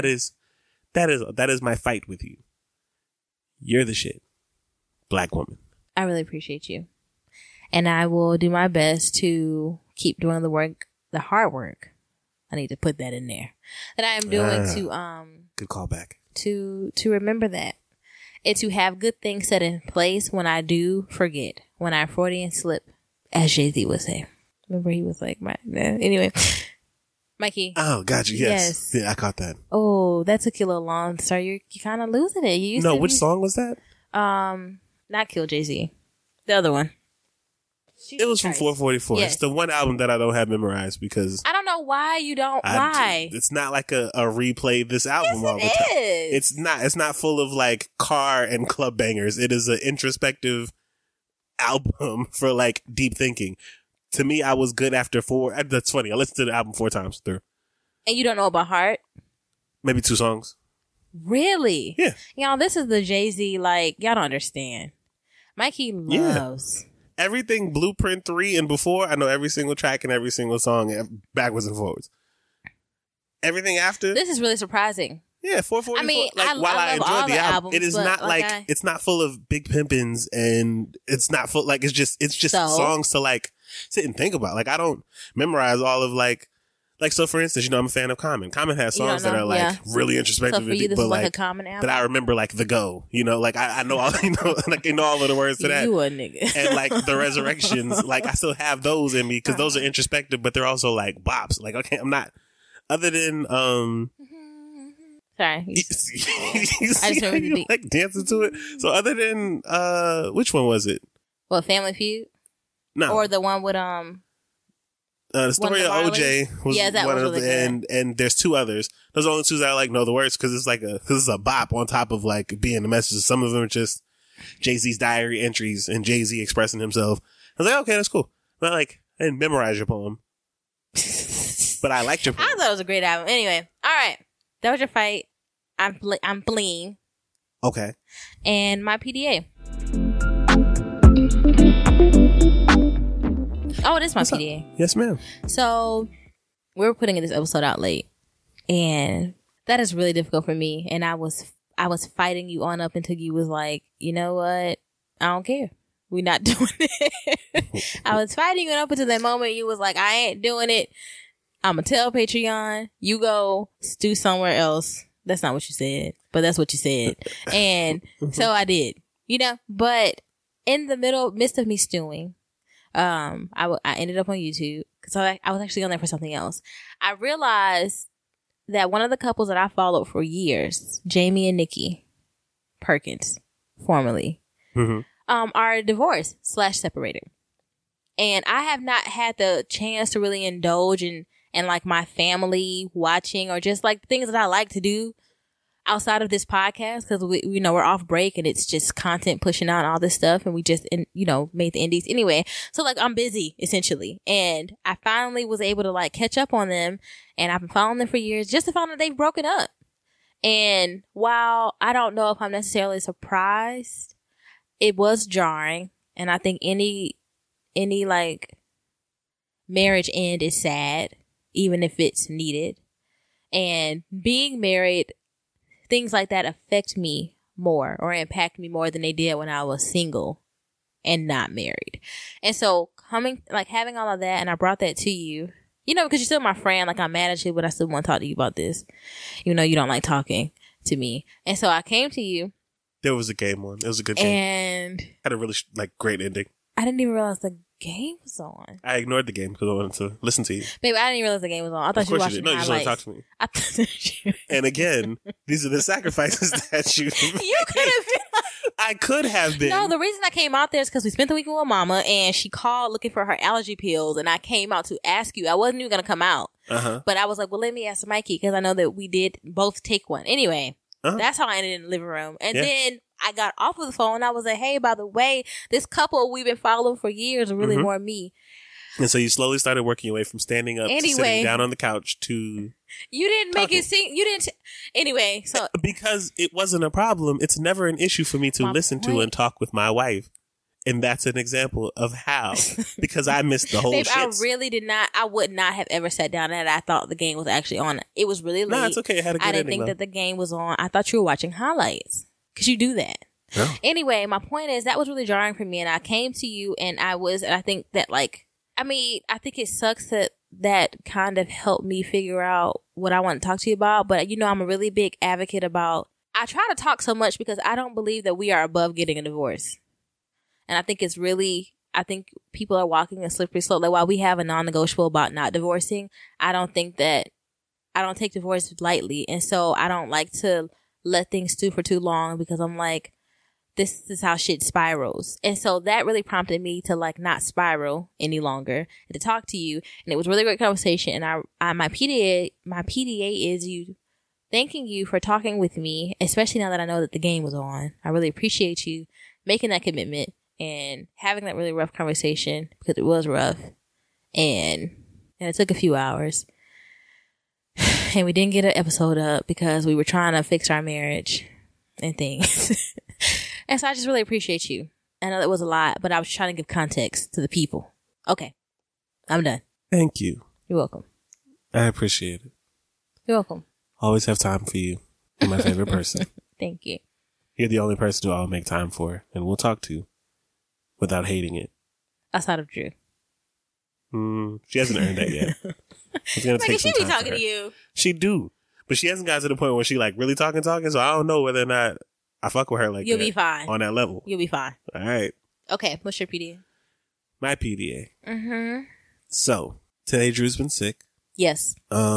That is my fight with you. You're the shit. Black woman. I really appreciate you. And I will do my best to keep doing the hard work. I need to put that in there. That I am doing good callback. To remember that. And to have good things set in place when I do forget. When I Freudian slip, as Jay-Z would say. Remember he was like, anyway. Mikey. Oh, got you. Yes. Yeah, I caught that. Oh, that took you a little long, sir. You're kind of losing it. Which song was that? Not Kill Jay-Z. The other one. It was from 444. Yes. It's the one album that I don't have memorized because I don't know why you don't. Why? It's not like a replay this album all the time. It's not. It's not full of like car and club bangers. It is an introspective album for like deep thinking. To me, I was good after 4. That's funny. I listened to the album 4 times through. And you don't know about Heart? Maybe 2 songs. Really? Yeah. Y'all, this is the Jay-Z, like, y'all don't understand. Mikey loves. Yeah. Everything Blueprint 3 and before, I know every single track and every single song backwards and forwards. Everything after. This is really surprising. Yeah, 444. I mean, while I enjoyed the album, it is not like, it's not full of big pimpins and it's not full, like, it's just songs to like sit and think about. Like, I don't memorize all of like, so for instance, I'm a fan of Common. Common has songs that are like really introspective. So for you, this is like a Common album? But I remember like The Go, like I know all, like I know all of the words to that. You a nigga. And like The Resurrections, like I still have those in me because those are introspective, but they're also like bops. Like, okay, I'm not, other than, sorry. I just remember you like dancing to it. So other than, which one was it? What, Family Feud? No. Or the one with, the story of OJ was one of the, and there's 2 others. Those are the only 2 that I like know the words because it's a bop on top of like being the messages. Some of them are just Jay-Z's diary entries and Jay-Z expressing himself. I was like, okay, that's cool. But like, I didn't memorize your poem, but I liked your poem. I thought it was a great album. Anyway, all right, that was your fight. I'm fleeing. Okay. And my PDA. Oh, it is my PDA. Yes, ma'am. So, we were putting this episode out late, and that is really difficult for me. And I was fighting you on up until you was like, you know what? I don't care. We're not doing it. I was fighting you up until that moment. You was like, I ain't doing it. I'm gonna tell Patreon. You go stew somewhere else. That's not what you said, but that's what you said. And so I did, but in the midst of me stewing, I ended up on YouTube because I was actually on there for something else. I realized that one of the couples that I followed for years, Jamie and Nikki, Perkins, formerly, are divorced / separated. And I have not had the chance to really indulge in like my family watching or just like things that I like to do outside of this podcast, because we're off break and it's just content pushing out all this stuff, and we just made the indies anyway. So like I'm busy essentially, and I finally was able to like catch up on them, and I've been following them for years just to find out they've broken up. And while I don't know if I'm necessarily surprised, it was jarring, and I think any like marriage end is sad, even if it's needed. And being married, things like that affect me more or impact me more than they did when I was single and not married. And so having all of that, and I brought that to you, because you're still my friend, like I'm mad at you, but I still want to talk to you about this, even though you don't like talking to me. And so I came to you. There was a game on. It was a good game. And had a really great ending. I didn't even realize the game was on. I ignored the game because I wanted to listen to you. Baby, I didn't even realize the game was on. I thought you were watching highlights. No, you just want to talk to me. And again, these are the sacrifices that you You could have been like... I could have been. No, the reason I came out there is because we spent the weekend with Mama, and she called looking for her allergy pills, and I came out to ask you. I wasn't even going to come out. But I was like, well, let me ask Mikey, because I know that we did both take one. Anyway, that's how I ended in the living room. And then I got off of the phone. I was like, hey, by the way, this couple we've been following for years really more me. And so you slowly started working your way from standing up to sitting down on the couch to... You didn't make it seem... You didn't... Anyway, so... Because it wasn't a problem. It's never an issue for me to listen to and talk with my wife. And that's an example of how. Because I missed the whole shit. I really did not... I would not have ever sat down and I thought the game was actually on. It was really late. No, it's okay. It had a good ending, I didn't think that the game was on. I thought you were watching highlights. Because you do that. Oh. Anyway, my point is that was really jarring for me. And I came to you and I think that like... I think it sucks that kind of helped me figure out what I want to talk to you about. But, I'm a really big advocate about, I try to talk so much because I don't believe that we are above getting a divorce. And I think I think people are walking a slippery slope. Like while we have a non-negotiable about not divorcing, I don't take divorce lightly. And so I don't like to let things stew for too long because I'm like, this is how shit spirals. And so that really prompted me to like not spiral any longer and to talk to you. And it was a really great conversation. And my PDA is you thanking you for talking with me, especially now that I know that the game was on. I really appreciate you making that commitment and having that really rough conversation because it was rough. And it took a few hours. And we didn't get an episode up because we were trying to fix our marriage and things. And so I just really appreciate you. I know that was a lot, but I was trying to give context to the people. Okay. I'm done. Thank you. You're welcome. I appreciate it. You're welcome. Always have time for you. You're my favorite person. Thank you. You're the only person who I'll make time for and we'll talk to without hating it. Outside of Drew. She hasn't earned that yet. It's gonna take some she time be talking to you. She do. But she hasn't gotten to the point where she like really talking, so I don't know whether or not I fuck with her like You'll be fine. On that level. You'll be fine. All right. Okay, what's your PDA? My PDA. So, today Drew's been sick. Yes.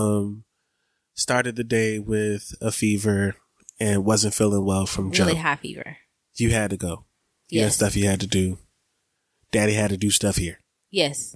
Started the day with a fever and wasn't feeling well from jump. Really high fever. You had to go. You had stuff you had to do. Daddy had to do stuff here. Yes.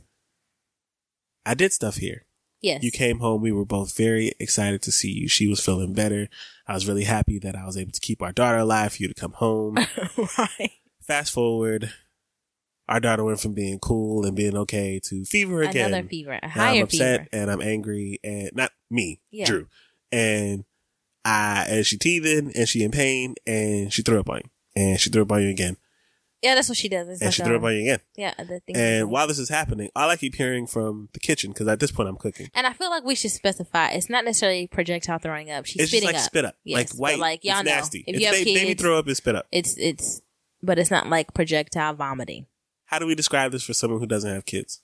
I did stuff here. Yes. You came home. We were both very excited to see you. She was feeling better. I was really happy that I was able to keep our daughter alive for you to come home. Right. Fast forward, our daughter went from being cool and being okay to fever again. Another fever. A higher now I'm upset fever. and I'm angry and not me, Drew. And she teething and she in pain and she threw up on you. And she threw up on you again. Yeah, that's what she does. And she threw up on you again. Yeah. And while this is happening, all I keep hearing from the kitchen, because at this point I'm cooking. And I feel like we should specify, it's not necessarily projectile throwing up. She's spitting up. It's just like spit up. Yes, like white. Like, y'all it's know, nasty. If you have kids, baby throw up is spit up. But it's not like projectile vomiting. How do we describe this for someone who doesn't have kids?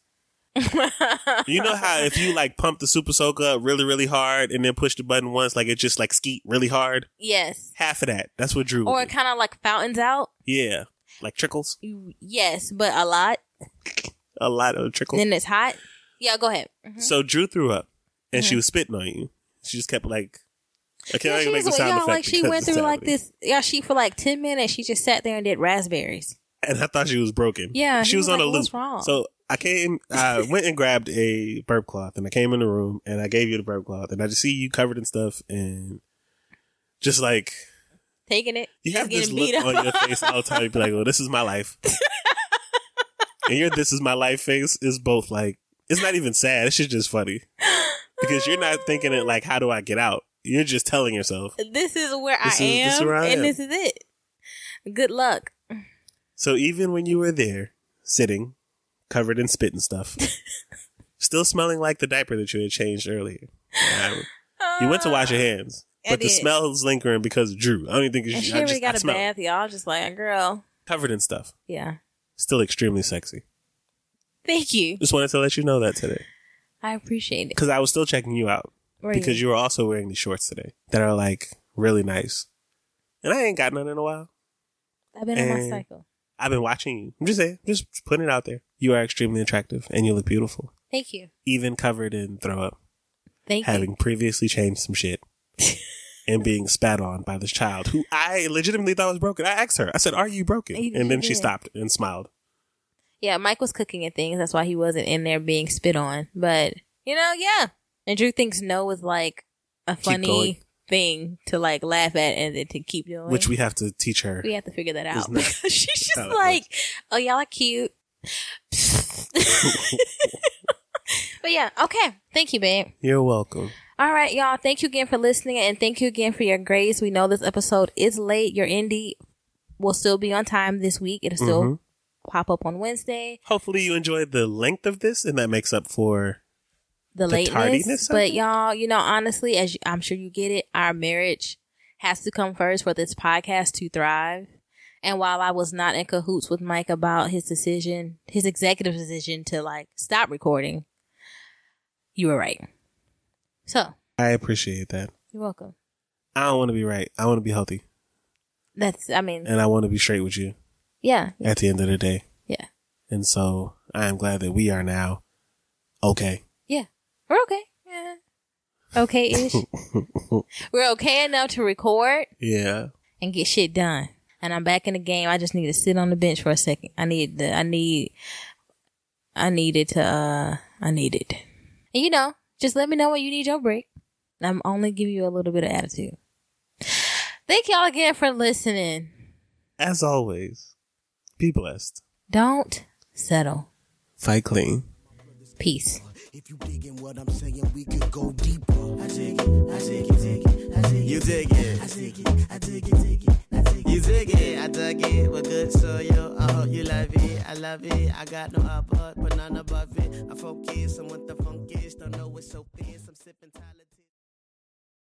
You know how if you like pump the super soaker up really, really hard and then push the button once, like it just like skeet really hard? Yes. Half of that. That's what Drew would Or it kind of like fountains out? Yeah. Like trickles? Yes, but a lot. A lot of trickles. Then it's hot? Yeah, go ahead. So Drew threw up and she was spitting on you. She just kept like... can't make the sound effect. Like she went through like this. Yeah, she for like 10 minutes. She just sat there and did raspberries. And I thought she was broken. Yeah, she was on like, a loop. What's wrong? So I went and grabbed a burp cloth, and I came in the room, and I gave you the burp cloth, and I just see you covered in stuff, and just like taking it. You have this look on your face all the time. You be like, "Oh, this is my life," and your "this is my life" face is both like it's not even sad. It's just funny because you're not thinking it like, "How do I get out?" You're just telling yourself, "This is where I am, and this is it." Good luck. So even when you were there, sitting, covered in spit and stuff, still smelling like the diaper that you had changed earlier, you went to wash your hands, but the smell is lingering because of Drew. I don't even think it's she already got a bath, y'all. Just like, girl. Covered in stuff. Yeah. Still extremely sexy. Thank you. Just wanted to let you know that today. I appreciate it. Because I was still checking you out. Because you were also wearing these shorts today that are like really nice. And I ain't got none in a while. I've been on my cycle. I've been watching you. I'm just saying, just putting it out there. You are extremely attractive and you look beautiful. Thank you. Even covered in throw up. Thank you. Having previously changed some shit and being spat on by this child who I legitimately thought was broken. I asked her, I said, "Are you broken?" And then she stopped and smiled. Yeah, Mike was cooking and things. That's why he wasn't in there being spit on. But, yeah. And Drew thinks no is like a funny thing to like laugh at and then to keep doing. Which we have to teach her. We have to figure that out. Because she's just like, "Oh, y'all are cute." But yeah, okay. Thank you, babe. You're welcome. All right, y'all. Thank you again for listening, and thank you again for your grace. We know this episode is late. Your indie will still be on time this week. It'll still pop up on Wednesday. Hopefully you enjoyed the length of this, and that makes up for the lateness. Tardiness. But y'all, honestly, as I'm sure you get it, our marriage has to come first for this podcast to thrive. And while I was not in cahoots with Mike about his executive decision to like stop recording, you were right. So I appreciate that. You're welcome. I don't want to be right. I want to be healthy. And I want to be straight with you. Yeah. At the end of the day. Yeah. And so I am glad that we are now okay. Yeah. We're okay. Yeah. Okay-ish. We're okay enough to record. Yeah. And get shit done. And I'm back in the game. I just need to sit on the bench for a second. I needed. And just let me know when you need your break. I'm only giving you a little bit of attitude. Thank y'all again for listening. As always, be blessed. Don't settle. Fight clean. Peace. If you digging what I'm saying, we could go deeper. I dig it, I dig it, dig it, I dig it. You dig it, I dig it, I dig it, dig it, I dig it. You dig it, I dug it, we're good, so yo, I hope you love it, I love it. I got no upper, but none above it. I focus on what the funk is, don't know what's so fierce, I'm sipping Tyler.